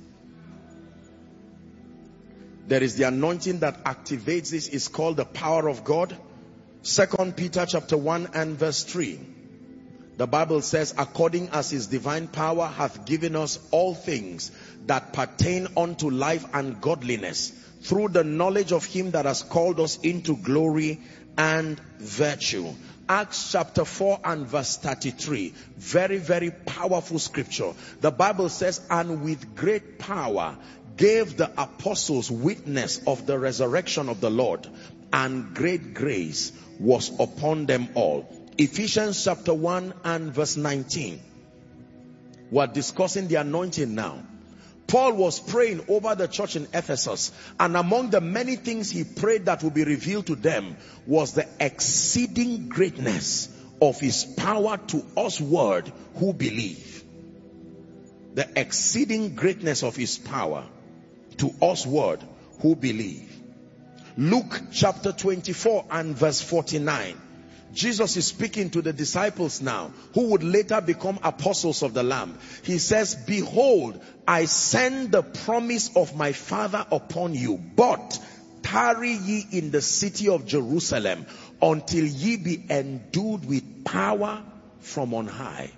[SPEAKER 1] There is the anointing that activates this. It's called the power of God. 2 Peter chapter 1 and verse 3. The Bible says, according as his divine power hath given us all things that pertain unto life and godliness, through the knowledge of him that has called us into glory and virtue. Acts chapter 4 and verse 33. Very, very powerful scripture. The Bible says, and with great power gave the apostles witness of the resurrection of the Lord, and great grace was upon them all. Ephesians chapter 1 and verse 19. We're discussing the anointing now. Paul was praying over the church in Ephesus, and among the many things he prayed that would be revealed to them was the exceeding greatness of his power to usward who believe. The exceeding greatness of his power to usward who believe. Luke chapter 24 and verse 49. Jesus is speaking to the disciples now, who would later become apostles of the Lamb. He says, behold, I send the promise of my Father upon you, but tarry ye in the city of Jerusalem until ye be endued with power from on high.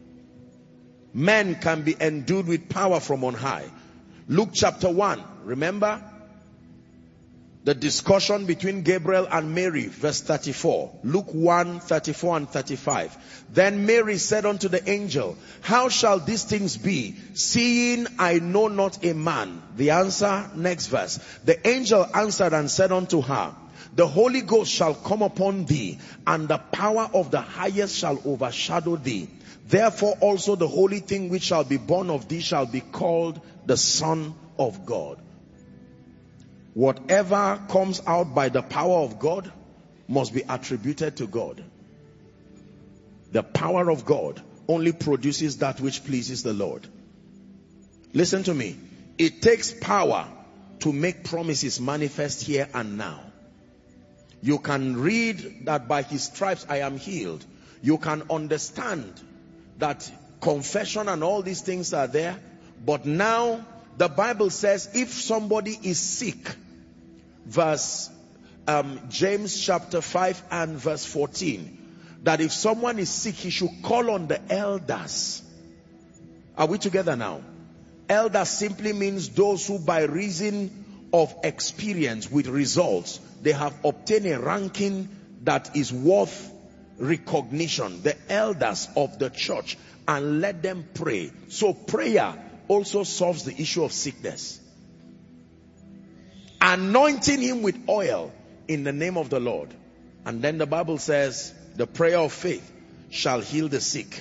[SPEAKER 1] Men can be endued with power from on high. Luke chapter 1, remember the discussion between Gabriel and Mary, verse 34. Luke 1, 34 and 35. Then Mary said unto the angel, how shall these things be, seeing I know not a man? The answer, next verse. The angel answered and said unto her, the Holy Ghost shall come upon thee, and the power of the highest shall overshadow thee. Therefore also the holy thing which shall be born of thee shall be called the Son of God. Whatever comes out by the power of God must be attributed to God. The power of God only produces that which pleases the Lord. Listen to me. It takes power to make promises manifest here and now. You can read that by his stripes I am healed. You can understand that confession and all these things are there. But now the Bible says if somebody is sick, James chapter 5 and verse 14, that if someone is sick, he should call on the elders. Are we together now? Elders simply means those who by reason of experience with results, they have obtained a ranking that is worth recognition. The elders of the church, and let them pray. So prayer also solves the issue of sickness. Anointing him with oil in the name of the Lord. And then the Bible says the prayer of faith shall heal the sick.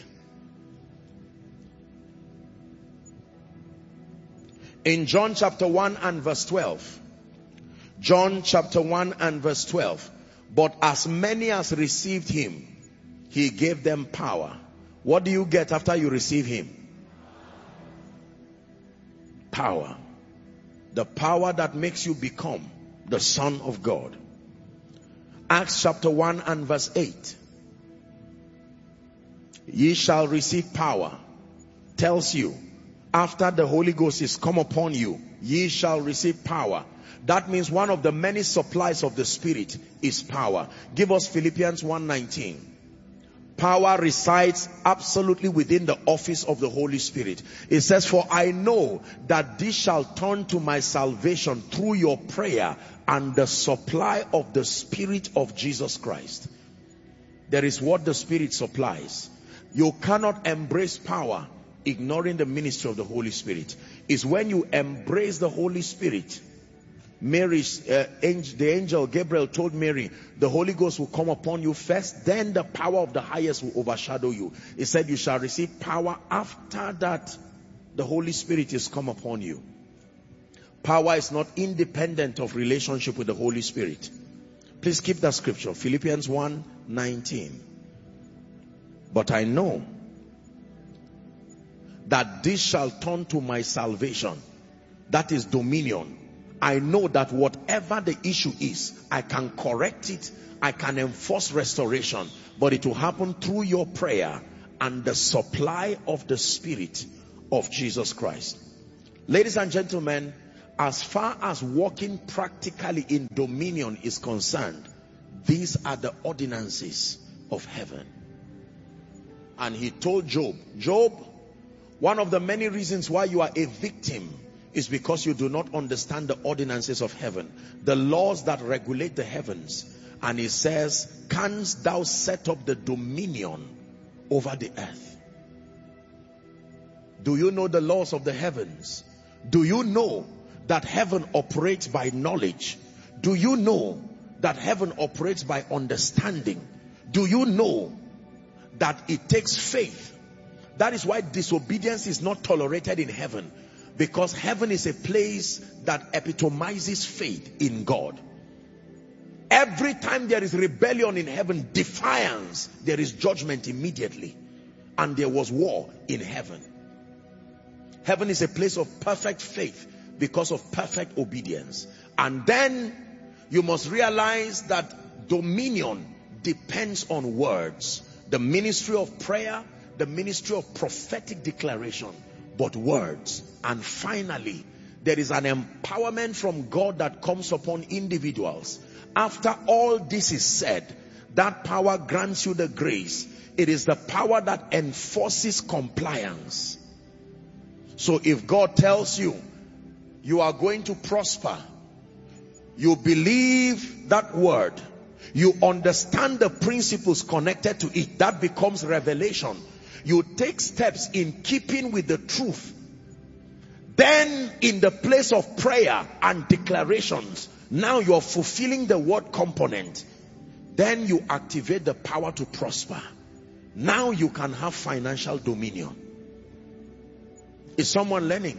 [SPEAKER 1] In John chapter 1 and verse 12. John chapter 1 and verse 12. But as many as received him, he gave them power. What do you get after you receive him? Power. The power that makes you become the Son of God. Acts chapter 1 and verse 8. Ye shall receive power. Tells you, after the Holy Ghost is come upon you, ye shall receive power. That means one of the many supplies of the Spirit is power. Give us Philippians 1:19. Power resides absolutely within the office of the Holy Spirit. It says, for I know that this shall turn to my salvation through your prayer and the supply of the Spirit of Jesus Christ. There is what the Spirit supplies. You cannot embrace power ignoring the ministry of the Holy Spirit. It's when you embrace the Holy Spirit. The angel Gabriel told Mary, the Holy Ghost will come upon you first, then the power of the highest will overshadow you. He said you shall receive power after that the Holy Spirit is come upon you. Power is not independent of relationship with the Holy Spirit. Please keep that scripture, Philippians 1:19. But I know that this shall turn to my salvation. That is dominion. I know that whatever the issue is, I can correct it, I can enforce restoration, but it will happen through your prayer and the supply of the Spirit of Jesus Christ. Ladies and gentlemen, as far as walking practically in dominion is concerned, these are the ordinances of heaven. And he told Job, Job, one of the many reasons why you are a victim is because you do not understand the ordinances of heaven, the laws that regulate the heavens. And he says, canst thou set up the dominion over the earth? Do you know the laws of the heavens? Do you know that heaven operates by knowledge? Do you know that heaven operates by understanding? Do you know that it takes faith? That is why disobedience is not tolerated in heaven, because heaven is a place that epitomizes faith in God. Every time there is rebellion in heaven, defiance, there is judgment immediately. And there was war in heaven. Heaven is a place of perfect faith because of perfect obedience. And then you must realize that dominion depends on words. The ministry of prayer, the ministry of prophetic declaration, but words. And finally, there is an empowerment from God that comes upon individuals. After all this is said, that power grants you the grace. It is the power that enforces compliance. So if God tells you, you are going to prosper, you believe that word, you understand the principles connected to it, that becomes revelation. You take steps in keeping with the truth. Then in the place of prayer and declarations, now you're fulfilling the word component. Then you activate the power to prosper. Now you can have financial dominion. Is someone learning?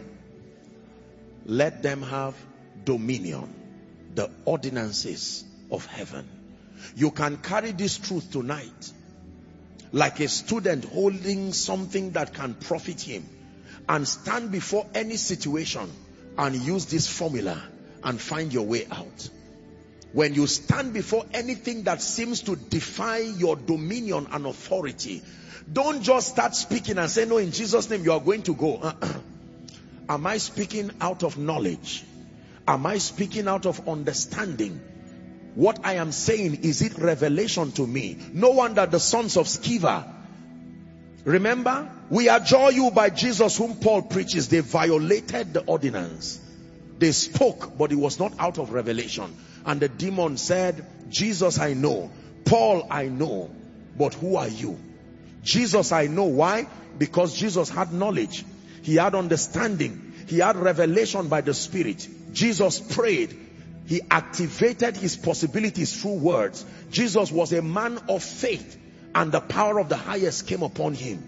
[SPEAKER 1] Let them have dominion. The ordinances of heaven. You can carry this truth tonight like a student holding something that can profit him, and stand before any situation and use this formula and find your way out. When you stand before anything that seems to defy your dominion and authority, don't just start speaking and say, no, in Jesus' name you are going to go. Am I speaking out of knowledge? Am I speaking out of understanding? What I am saying, is it revelation to me? No wonder the sons of Sceva, remember, we adjure you by Jesus whom Paul preaches. They violated the ordinance. They spoke, but it was not out of revelation. And the demon said, Jesus I know, Paul I know, but who are you? Jesus I know. Why? Because Jesus had knowledge. He had understanding. He had revelation by the Spirit. Jesus prayed. He activated his possibilities through words. Jesus was a man of faith, and the power of the highest came upon him.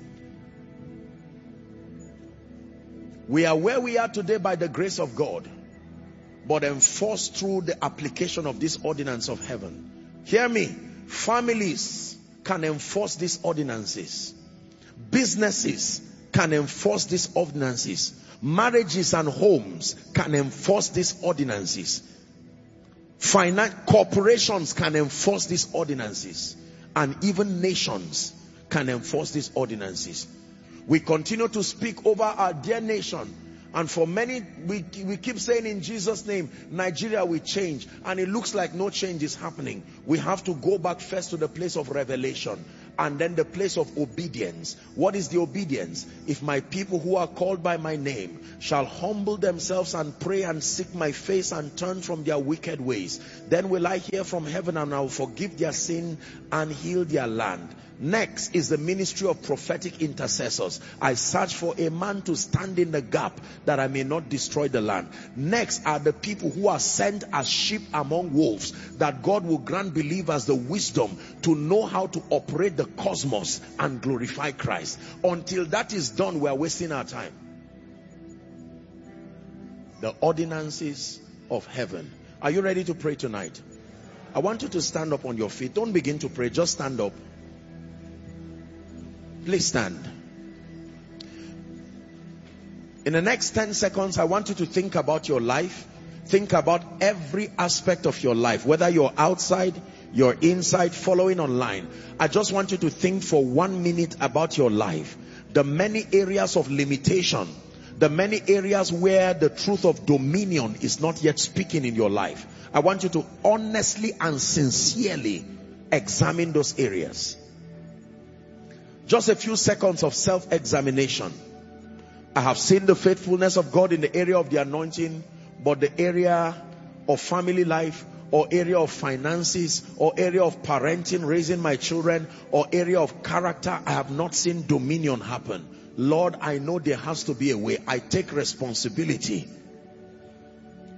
[SPEAKER 1] We are where we are today by the grace of God, but enforced through the application of this ordinance of heaven. Hear me. Families can enforce these ordinances. Businesses can enforce these ordinances. Marriages and homes can enforce these ordinances. Corporations can enforce these ordinances. And even nations can enforce these ordinances. We continue to speak over our dear nation. And for many, we keep saying in Jesus' name, Nigeria will change. And it looks like no change is happening. We have to go back first to the place of revelation. And then the place of obedience. What is the obedience? If my people who are called by my name shall humble themselves and pray and seek my face and turn from their wicked ways, then will I hear from heaven and I will forgive their sin and heal their land. Next is the ministry of prophetic intercessors. I search for a man to stand in the gap that I may not destroy the land. Next are the people who are sent as sheep among wolves, that God will grant believers the wisdom to know how to operate the cosmos and glorify Christ. Until that is done, we are wasting our time. The ordinances of heaven. Are you ready to pray tonight? I want you to stand up on your feet. Don't begin to pray, just stand up. Please stand. In the next 10 seconds, I want you to think about your life. Think about every aspect of your life, whether you're outside, you're inside, following online. I just want you to think for 1 minute about your life. The many areas of limitation, the many areas where the truth of dominion is not yet speaking in your life. I want you to honestly and sincerely examine those areas. Just a few seconds of self-examination. I have seen the faithfulness of God in the area of the anointing, but the area of family life, or area of finances, or area of parenting, raising my children, or area of character, I have not seen dominion happen. Lord, I know there has to be a way. I take responsibility.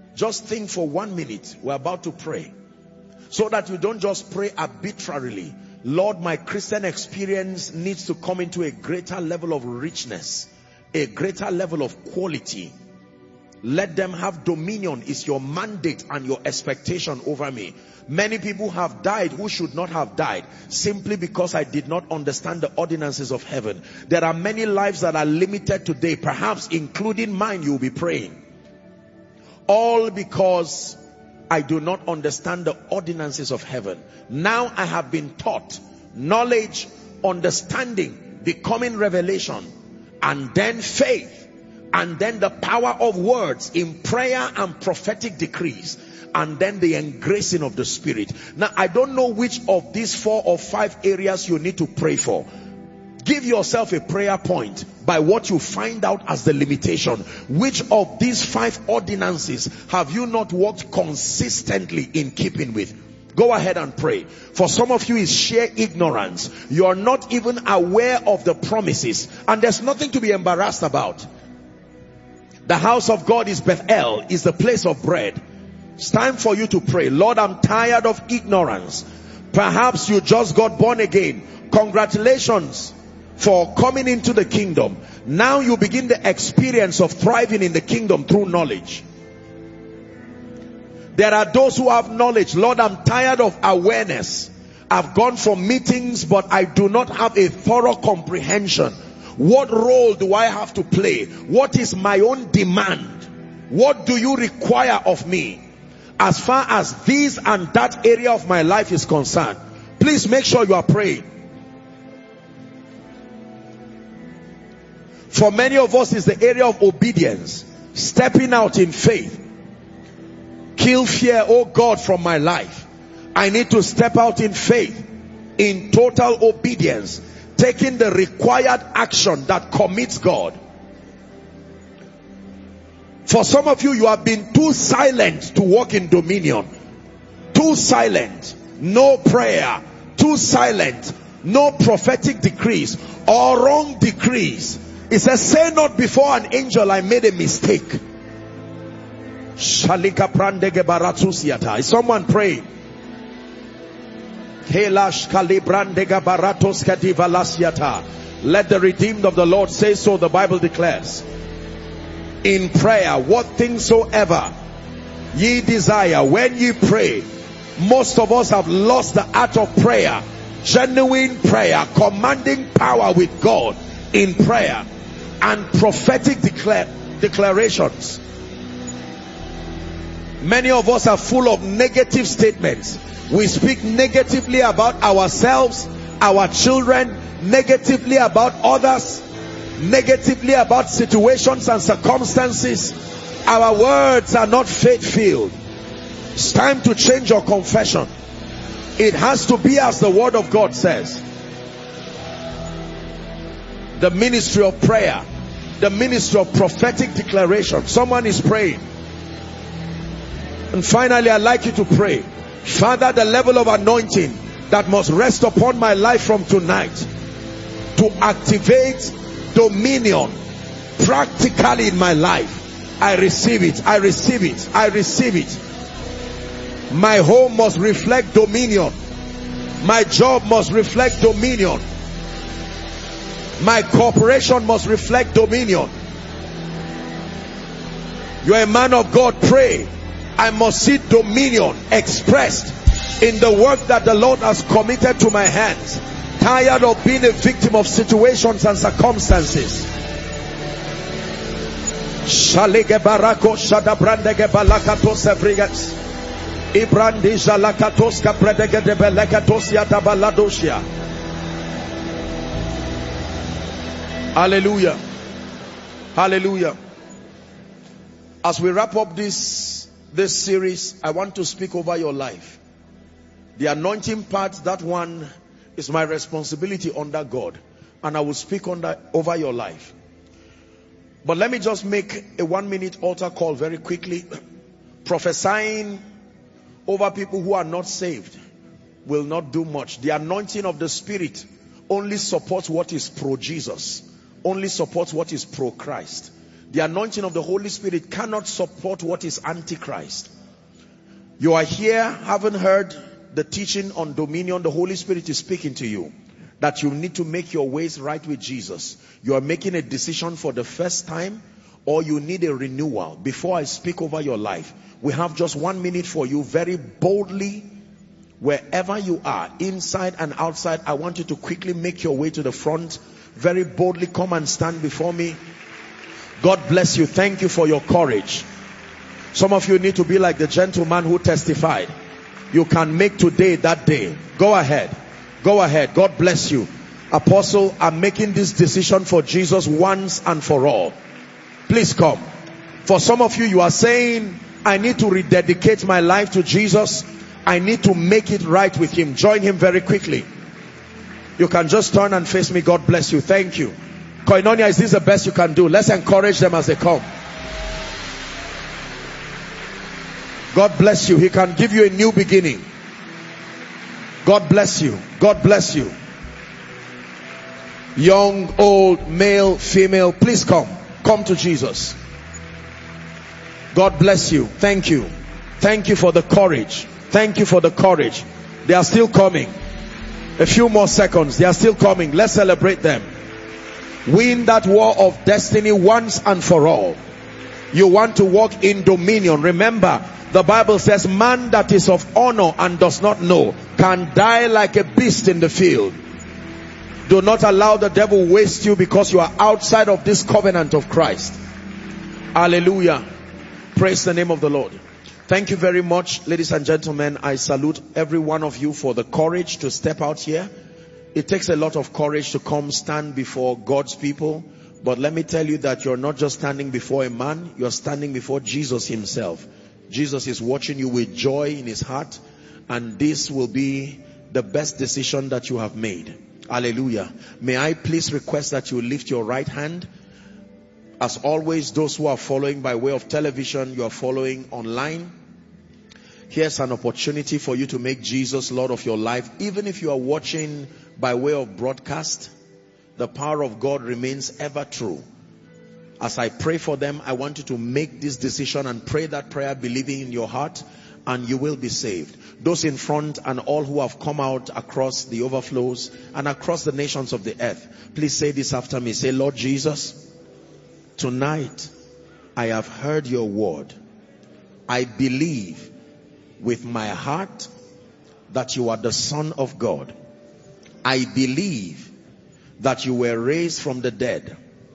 [SPEAKER 1] Just think for 1 minute. We're about to pray. So that you don't just pray arbitrarily. Lord, my Christian experience needs to come into a greater level of richness, a greater level of quality. Let them have dominion is your mandate and your expectation over me. Many people have died who should not have died simply because I did not understand the ordinances of heaven. There are many lives that are limited today, perhaps including mine. You will be praying. All because I do not understand the ordinances of heaven. Now I have been taught knowledge, understanding, becoming revelation, and then faith, and then the power of words in prayer and prophetic decrees, and then the engracing of the Spirit. Now I don't know which of these 4 or 5 areas you need to pray for. Give yourself a prayer point by what you find out as the limitation. Which of these 5 ordinances have you not walked consistently in keeping with? Go ahead and pray. For some of you, it's sheer ignorance. You are not even aware of the promises, and there's nothing to be embarrassed about. The house of God is Bethel, is the place of bread. It's time for you to pray. Lord, I'm tired of ignorance. Perhaps you just got born again. Congratulations for coming into the kingdom. Now you begin the experience of thriving in the kingdom through knowledge. There are those who have knowledge. Lord, I'm tired of awareness. I've gone for meetings, but I do not have a thorough comprehension. What role do I have to play? What is my own demand? What do you require of me? As far as this and that area of my life is concerned, please make sure you are praying. For many of us, it's the area of obedience. Stepping out in faith. Kill fear, oh God, from my life. I need to step out in faith, in total obedience, taking the required action that commits God. For some of you, you have been too silent to walk in dominion. Too silent. No prayer. Too silent. No prophetic decrees or wrong decrees. It says, say not before an angel, I made a mistake. Is someone praying? Let the redeemed of the Lord say so, the Bible declares. In prayer, what things soever ye desire, when ye pray. Most of us have lost the art of prayer. Genuine prayer, commanding power with God in prayer, and prophetic declarations. Many of us are full of negative statements. We speak negatively about ourselves, our children, negatively about others, negatively about situations and circumstances. Our words are not faith-filled. It's time to change your confession. It has to be as the word of God says. The ministry of prayer, the ministry of prophetic declaration. Someone is praying. And finally, I'd like you to pray. Father, the level of anointing that must rest upon my life from tonight to activate dominion practically in my life. I receive it. I receive it. I receive it. My home must reflect dominion. My job must reflect dominion. My corporation must reflect dominion. You are a man of God, pray. I must see dominion expressed in the work that the Lord has committed to my hands. Tired of being a victim of situations and circumstances. Hallelujah. Hallelujah. As we wrap up this series, I want to speak over your life. The anointing part, that one is my responsibility under God, and I will speak over your life. But let me just make a 1-minute altar call very quickly. Prophesying over people who are not saved will not do much. The anointing of the Spirit only supports what is pro-Jesus, only supports what is pro-Christ. The anointing of the Holy Spirit cannot support what is antichrist. You are here, haven't heard the teaching on dominion. The Holy Spirit is speaking to you that you need to make your ways right with Jesus. You are making a decision for the first time, or you need a renewal. Before I speak over your life, we have just 1 minute for you. Very boldly, wherever you are, inside and outside, I want you to quickly make your way to the front. Very boldly come and stand before me. God bless you. Thank you for your courage. Some of you need to be like the gentleman who testified. You can make today that day. Go ahead. Go ahead. God bless you. Apostle, I'm making this decision for Jesus once and for all. Please come. For some of you, you are saying, I need to rededicate my life to Jesus. I need to make it right with him. Join him very quickly. You can just turn and face me. God bless you. Thank you. Koinonia, is this the best you can do? Let's encourage them as they come. God bless you. He can give you a new beginning. God bless you. God bless you. Young, old, male, female, please come. Come to Jesus. God bless you. Thank you. Thank you for the courage. Thank you for the courage. They are still coming. A few more seconds. They are still coming. Let's celebrate them. Win that war of destiny once and for all. You want to walk in dominion. Remember, the Bible says, man that is of honor and does not know can die like a beast in the field. Do not allow the devil waste you because you are outside of this covenant of Christ. Hallelujah. Praise the name of the Lord. Thank you very much, ladies and gentlemen. I salute every one of you for the courage to step out here. It takes a lot of courage to come stand before God's people. But let me tell you that you're not just standing before a man, you're standing before Jesus himself. Jesus is watching you with joy in his heart, and this will be the best decision that you have made. Hallelujah. May I please request that you lift your right hand. As always, those who are following by way of television, you are following online. Here's an opportunity for you to make Jesus Lord of your life. Even if you are watching by way of broadcast, the power of God remains ever true. As I pray for them, I want you to make this decision and pray that prayer believing in your heart, and you will be saved. Those in front and all who have come out across the overflows and across the nations of the earth, please say this after me. Say, Lord Jesus, tonight I have heard your word. I believe with my heart that you are the Son of God. I believe that you were raised from the dead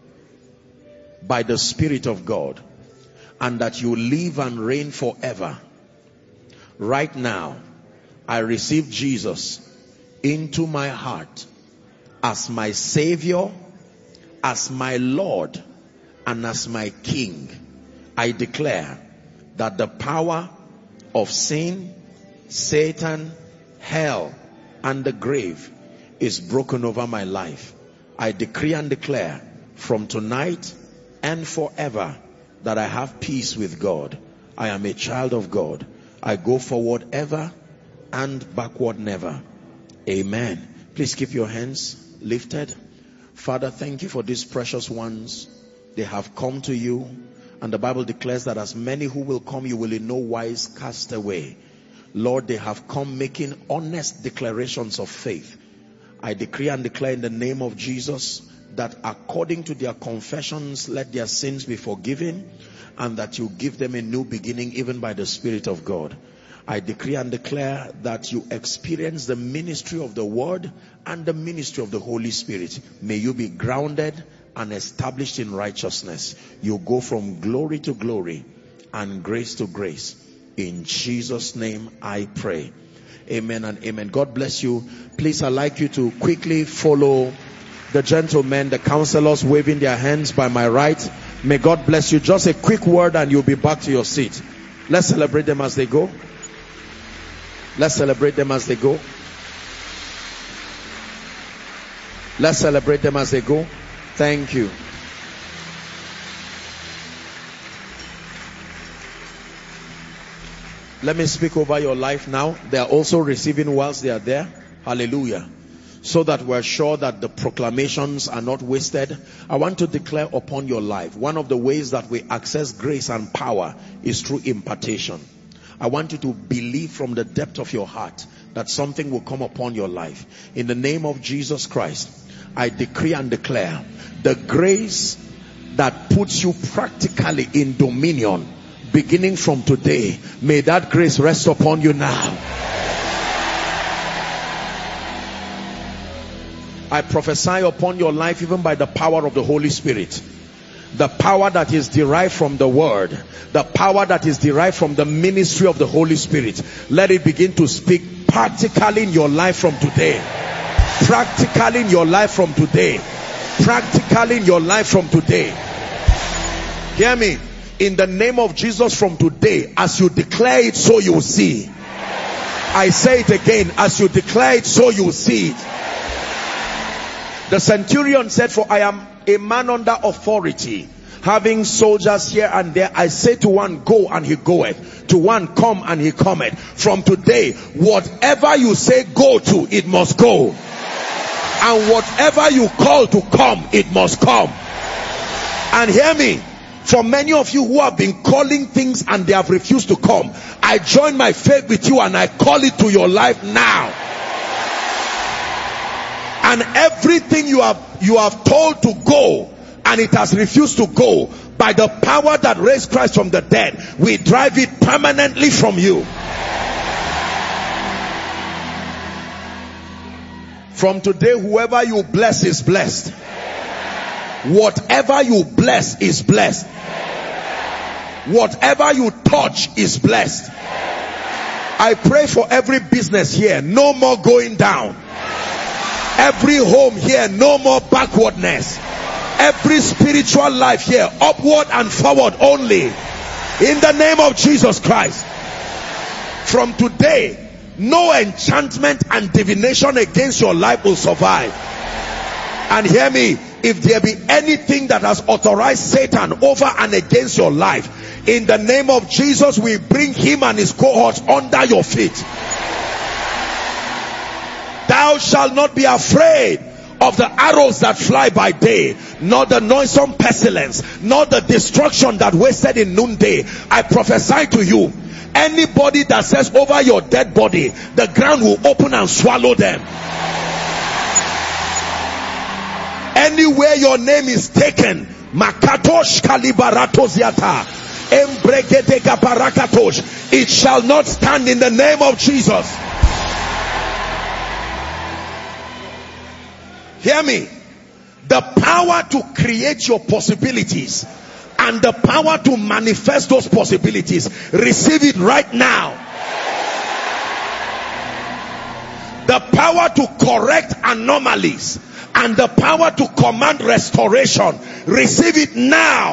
[SPEAKER 1] by the Spirit of God, and that you live and reign forever. Right now, I receive Jesus into my heart as my Savior, as my Lord, and as my King. I declare that the power of sin, Satan, hell, and the grave is broken over my life. I decree and declare from tonight and forever that I have peace with God. I am a child of God. I go forward ever and backward never. Amen. Please keep your hands lifted. Father, thank you for these precious ones. They have come to you, and the Bible declares that as many who will come, you will in no wise cast away. Lord, they have come making honest declarations of faith. I decree and declare in the name of Jesus that according to their confessions, let their sins be forgiven, and that you give them a new beginning even by the Spirit of God. I decree and declare that you experience the ministry of the Word and the ministry of the Holy Spirit. May you be grounded and established in righteousness. You go from glory to glory and grace to grace. In Jesus' name I pray. Amen and amen. God bless you. Please, I'd like you to quickly follow the gentlemen, the counselors waving their hands by my right. May God bless you. Just a quick word and you'll be back to your seat. Let's celebrate them as they go. Let's celebrate them as they go. Let's celebrate them as they go. Thank you. Let me speak over your life now. They are also receiving whilst they are there. Hallelujah. so that we're sure that the proclamations are not wasted, I want to declare upon your life, one of the ways that we access grace and power is through impartation. I want you to believe from the depth of your heart that something will come upon your life. In the name of Jesus Christ, I decree and declare the grace that puts you practically in dominion, beginning from today, may that grace rest upon you now. I prophesy upon your life even by the power of the Holy Spirit. The power that is derived from the word, the power that is derived from the ministry of the Holy Spirit, let it begin to speak practically in your life from today. Practically in your life from today. Practically in your life from today. Hear me. In the name of Jesus, from today, as you declare it, so you will see. I say it again, as you declare it, so you will see it. The centurion said, for I am a man under authority, having soldiers here and there. I say to one, go, and he goeth. To one, come, and he cometh. From today, whatever you say go to, it must go. And whatever you call to come, it must come. And hear me, for many of you who have been calling things and they have refused to come, I join my faith with you and I call it to your life now. And everything you have told to go and it has refused to go, by the power that raised Christ from the dead, we drive it permanently from you. From today, whoever you bless is blessed. Whatever you bless is blessed. Whatever you touch is blessed. I pray for every business here, no more going down. Every home here, no more backwardness. Every spiritual life here, upward and forward only. In the name of Jesus Christ. From today, no enchantment and divination against your life will survive. And hear me, if there be anything that has authorized Satan over and against your life, in the name of Jesus, we bring him and his cohorts under your feet. Thou shalt not be afraid of the arrows that fly by day, nor the noisome pestilence, nor the destruction that wasted in noonday. I prophesy to you, anybody that says over your dead body, the ground will open and swallow them. Anywhere your name is taken, Makatosh Kalibaratoziata, Embregedega Barakatosh, it shall not stand in the name of Jesus. Hear me. The power to create your possibilities and the power to manifest those possibilities, receive it right now. The power to correct anomalies and the power to command restoration, receive it now.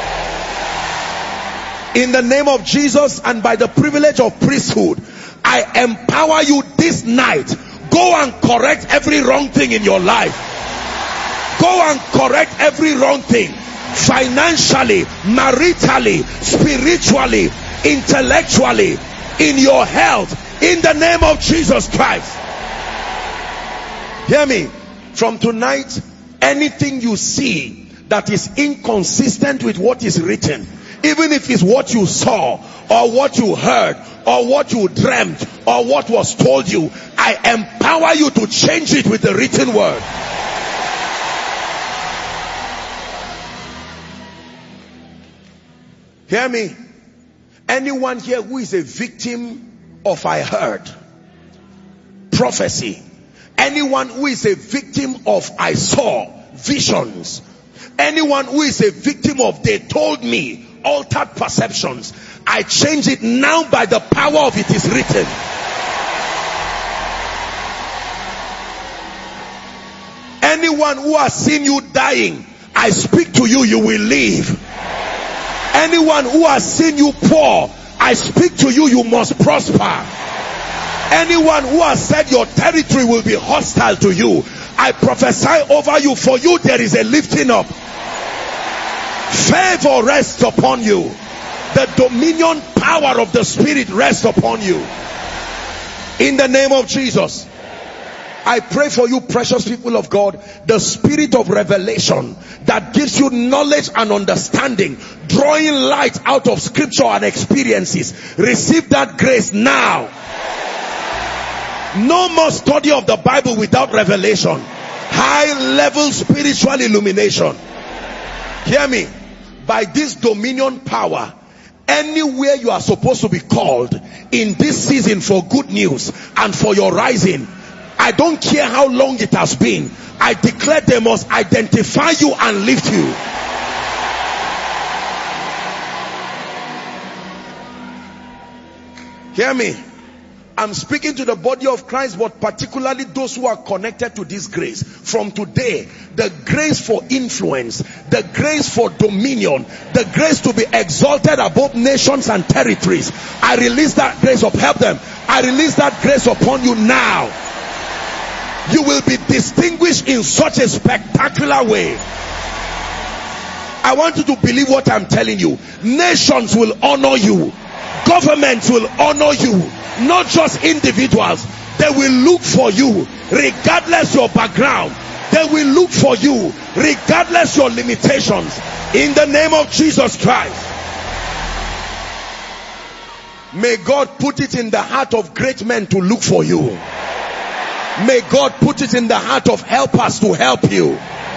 [SPEAKER 1] In the name of Jesus and by the privilege of priesthood, I empower you this night. Go and correct every wrong thing in your life. Go and correct every wrong thing. Financially, maritally, spiritually, intellectually, in your health. In the name of Jesus Christ. Hear me. From tonight, anything you see that is inconsistent with what is written, even if it's what you saw or what you heard or what you dreamt or what was told you, I empower you to change it with the written word. Hear me. Anyone here who is a victim of I heard, prophecy, anyone who is a victim of I saw, visions, anyone who is a victim of they told me, altered perceptions, I change it now by the power of it is written. Anyone who has seen you dying, I speak to you, you will live. Anyone who has seen you poor, I speak to you, you must prosper. Anyone who has said your territory will be hostile to you, I prophesy over you, for you there is a lifting up. Favor rests upon you. The dominion power of the Spirit rests upon you. In the name of Jesus. I pray for you, precious people of God, the spirit of revelation that gives you knowledge and understanding, drawing light out of scripture and experiences. Receive that grace now. No more study of the Bible without revelation. High level spiritual illumination. Hear me. By this dominion power, anywhere you are supposed to be called in this season for good news and for your rising, I don't care how long it has been, I declare they must identify you and lift you. Hear me. I'm speaking to the body of Christ, but particularly those who are connected to this grace. From today, the grace for influence, the grace for dominion, the grace to be exalted above nations and territories. I release that grace up. Help them. I release that grace upon you now. You will be distinguished in such a spectacular way. I want you to believe what I'm telling you. Nations will honor you. Governments will honor you. Not just individuals. They will look for you regardless your background. They will look for you regardless your limitations. In the name of Jesus Christ. May God put it in the heart of great men to look for you. May God put it in the heart of helpers to help you.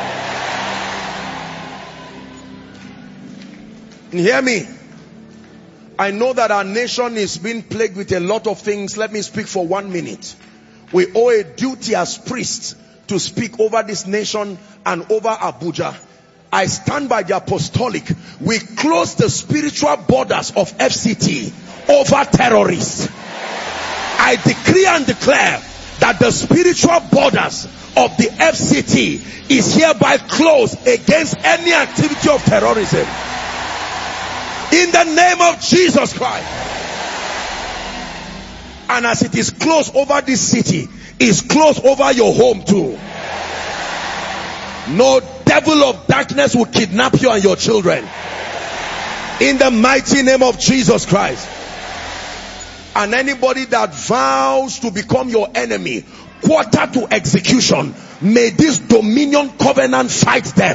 [SPEAKER 1] And hear me. I know that our nation is being plagued with a lot of things. Let me speak for 1 minute. We owe a duty as priests to speak over this nation and over Abuja. I stand by the apostolic. We close the spiritual borders of FCT over terrorists. I decree and declare that the spiritual borders of the FCT is hereby closed against any activity of terrorism. In the name of Jesus Christ. And as it is closed over this city, it's closed over your home too. No devil of darkness will kidnap you and your children. In the mighty name of Jesus Christ. And anybody that vows to become your enemy, quarter to execution, may this dominion covenant fight them.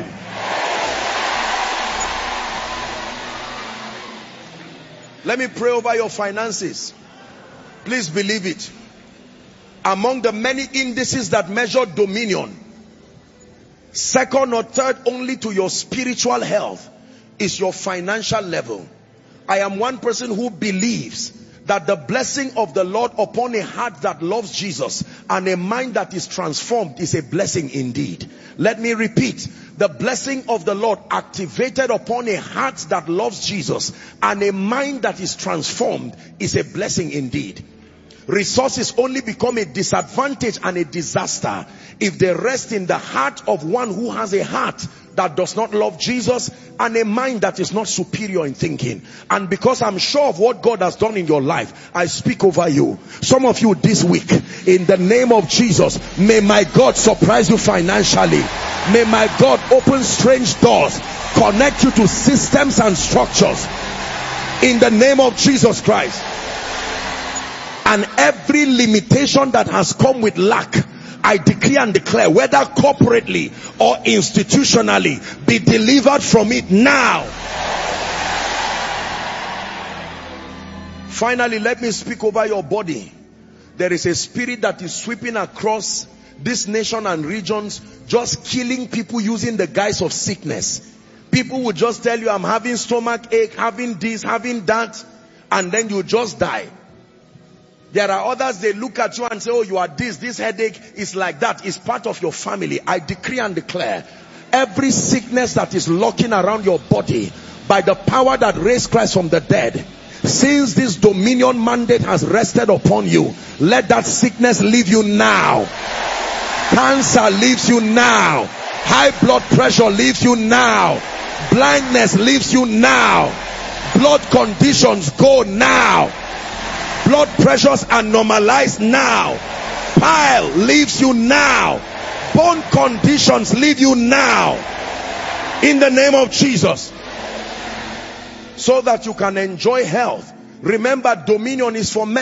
[SPEAKER 1] Let me pray over your finances. Please believe it. Among the many indices that measure dominion, second or third only to your spiritual health is your financial level. I am one person who believes that the blessing of the Lord upon a heart that loves Jesus and a mind that is transformed is a blessing indeed. Let me repeat. The blessing of the Lord activated upon a heart that loves Jesus and a mind that is transformed is a blessing indeed. Resources only become a disadvantage and a disaster if they rest in the heart of one who has a heart that does not love Jesus and a mind that is not superior in thinking. And because I'm sure of what God has done in your life, I speak over you. Some of you this week, in the name of Jesus, may my God surprise you financially. May my God open strange doors, connect you to systems and structures. In the name of Jesus Christ. And every limitation that has come with lack, I decree and declare, whether corporately or institutionally, be delivered from it now. Finally, let me speak over your body. There is a spirit that is sweeping across this nation and regions, just killing people using the guise of sickness. People will just tell you, I'm having stomach ache, having this, having that, and then you just die. There are others, they look at you and say, oh, you are this headache is like that. It's part of your family. I decree and declare, every sickness that is lurking around your body, by the power that raised Christ from the dead, since this dominion mandate has rested upon you, let that sickness leave you now. Cancer leaves you now. High blood pressure leaves you now. Blindness leaves you now. Blood conditions go now. Blood pressures are normalized now. Pile leaves you now. Bone conditions leave you now. In the name of Jesus. So that you can enjoy health. Remember, dominion is for men.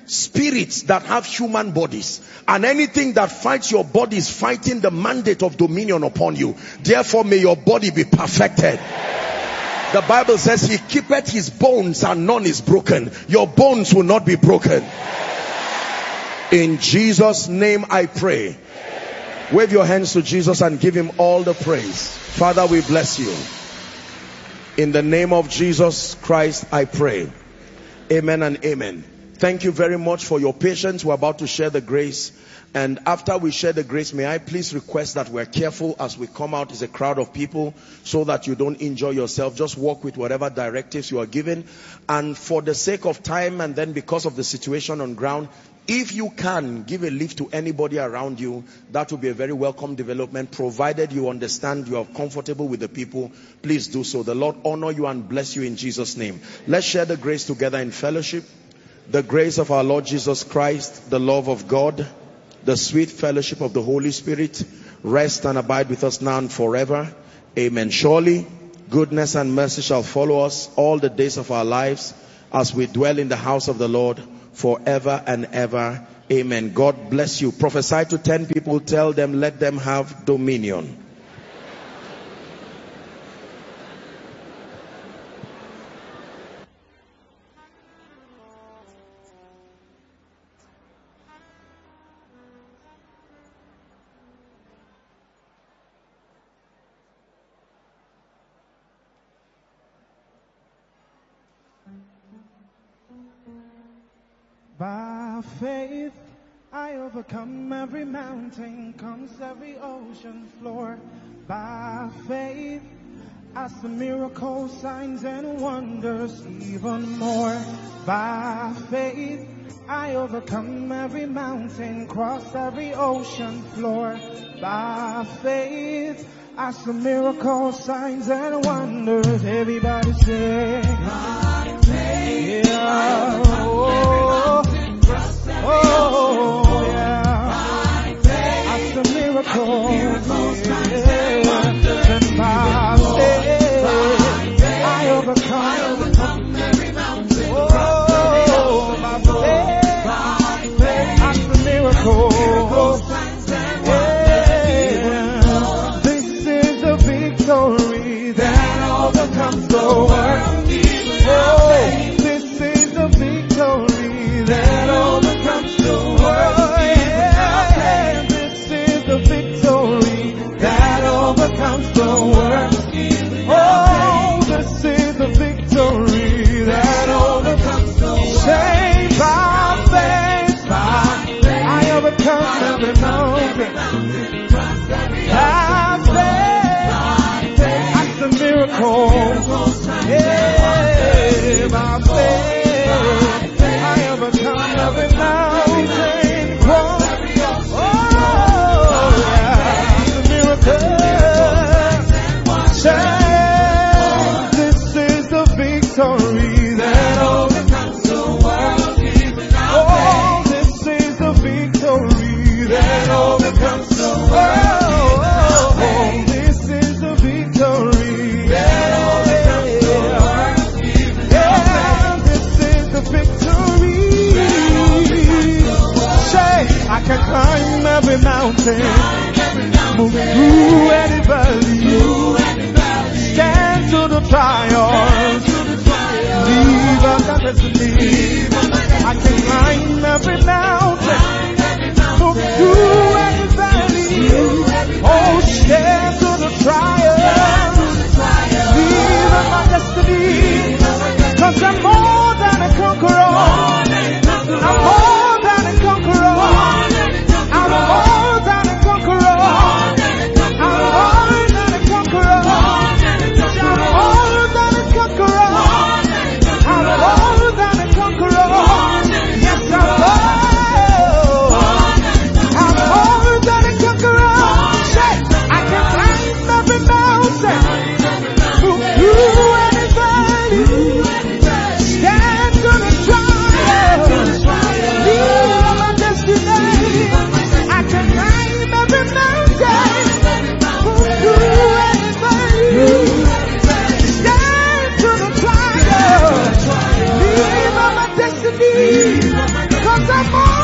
[SPEAKER 1] spirits that have human bodies, and anything that fights your body is fighting the mandate of dominion upon you. Therefore, may your body be perfected. The Bible says he keepeth his bones and none is broken. Your bones will not be broken. In Jesus' name I pray. Wave your hands to Jesus and give him all the praise. Father, we bless you. In the name of Jesus Christ I pray. Amen and amen. Thank you very much for your patience. We're about to share the grace. And after we share the grace, may I please request that we're careful as we come out. It's a crowd of people, so that you don't injure yourself. Just walk with whatever directives you are given. And for the sake of time, and then because of the situation on ground, if you can give a lift to anybody around you, that will be a very welcome development, provided you understand you are comfortable with the people. Please do so. The Lord honor you and bless you in Jesus' name. Let's share the grace together in fellowship. The grace of our Lord Jesus Christ, the love of God, the sweet fellowship of the Holy Spirit rest and abide with us now and forever. Amen. Surely goodness and mercy shall follow us all the days of our lives, as we dwell in the house of the Lord forever and ever. Amen. God bless you. Prophesy to 10 people. Tell them, let them have dominion.
[SPEAKER 2] By faith, I overcome every mountain, comes every ocean floor. By faith, I see miracles, signs and wonders, even more. By faith, I overcome every mountain, cross every ocean floor. By faith, I see miracles, signs and wonders. Everybody say, by faith, yeah. Oh, yeah. I see miracles, signs and wonders. And by faith, I overcome every mountain. Oh, by faith, I see miracles, signs and wonders. This is the victory that overcomes the world. Oh, this is the victory that overcomes the world. Yeah. This is the victory that overcomes the world. Oh, this is the victory that overcomes the world. Say by faith, I overcome every mountain. By faith, I see miracles. Yeah, by faith, I overcome every mountain. Oh, yeah, the miracle. Say, this is the victory that overcomes the world. Oh, this is the victory that overcomes the world. Oh, this is the victory that overcomes the world. Yeah, this is the victory. Say, I can climb every mountain, move through any valley, stand to the trials, leave a destiny. I can climb every mountain, move through any valley, oh, stand to the trials, leave my destiny. 'Cause I'm more than a conqueror. I'm more than a conqueror. I'm more than a conqueror. I'm more than a conqueror. some more.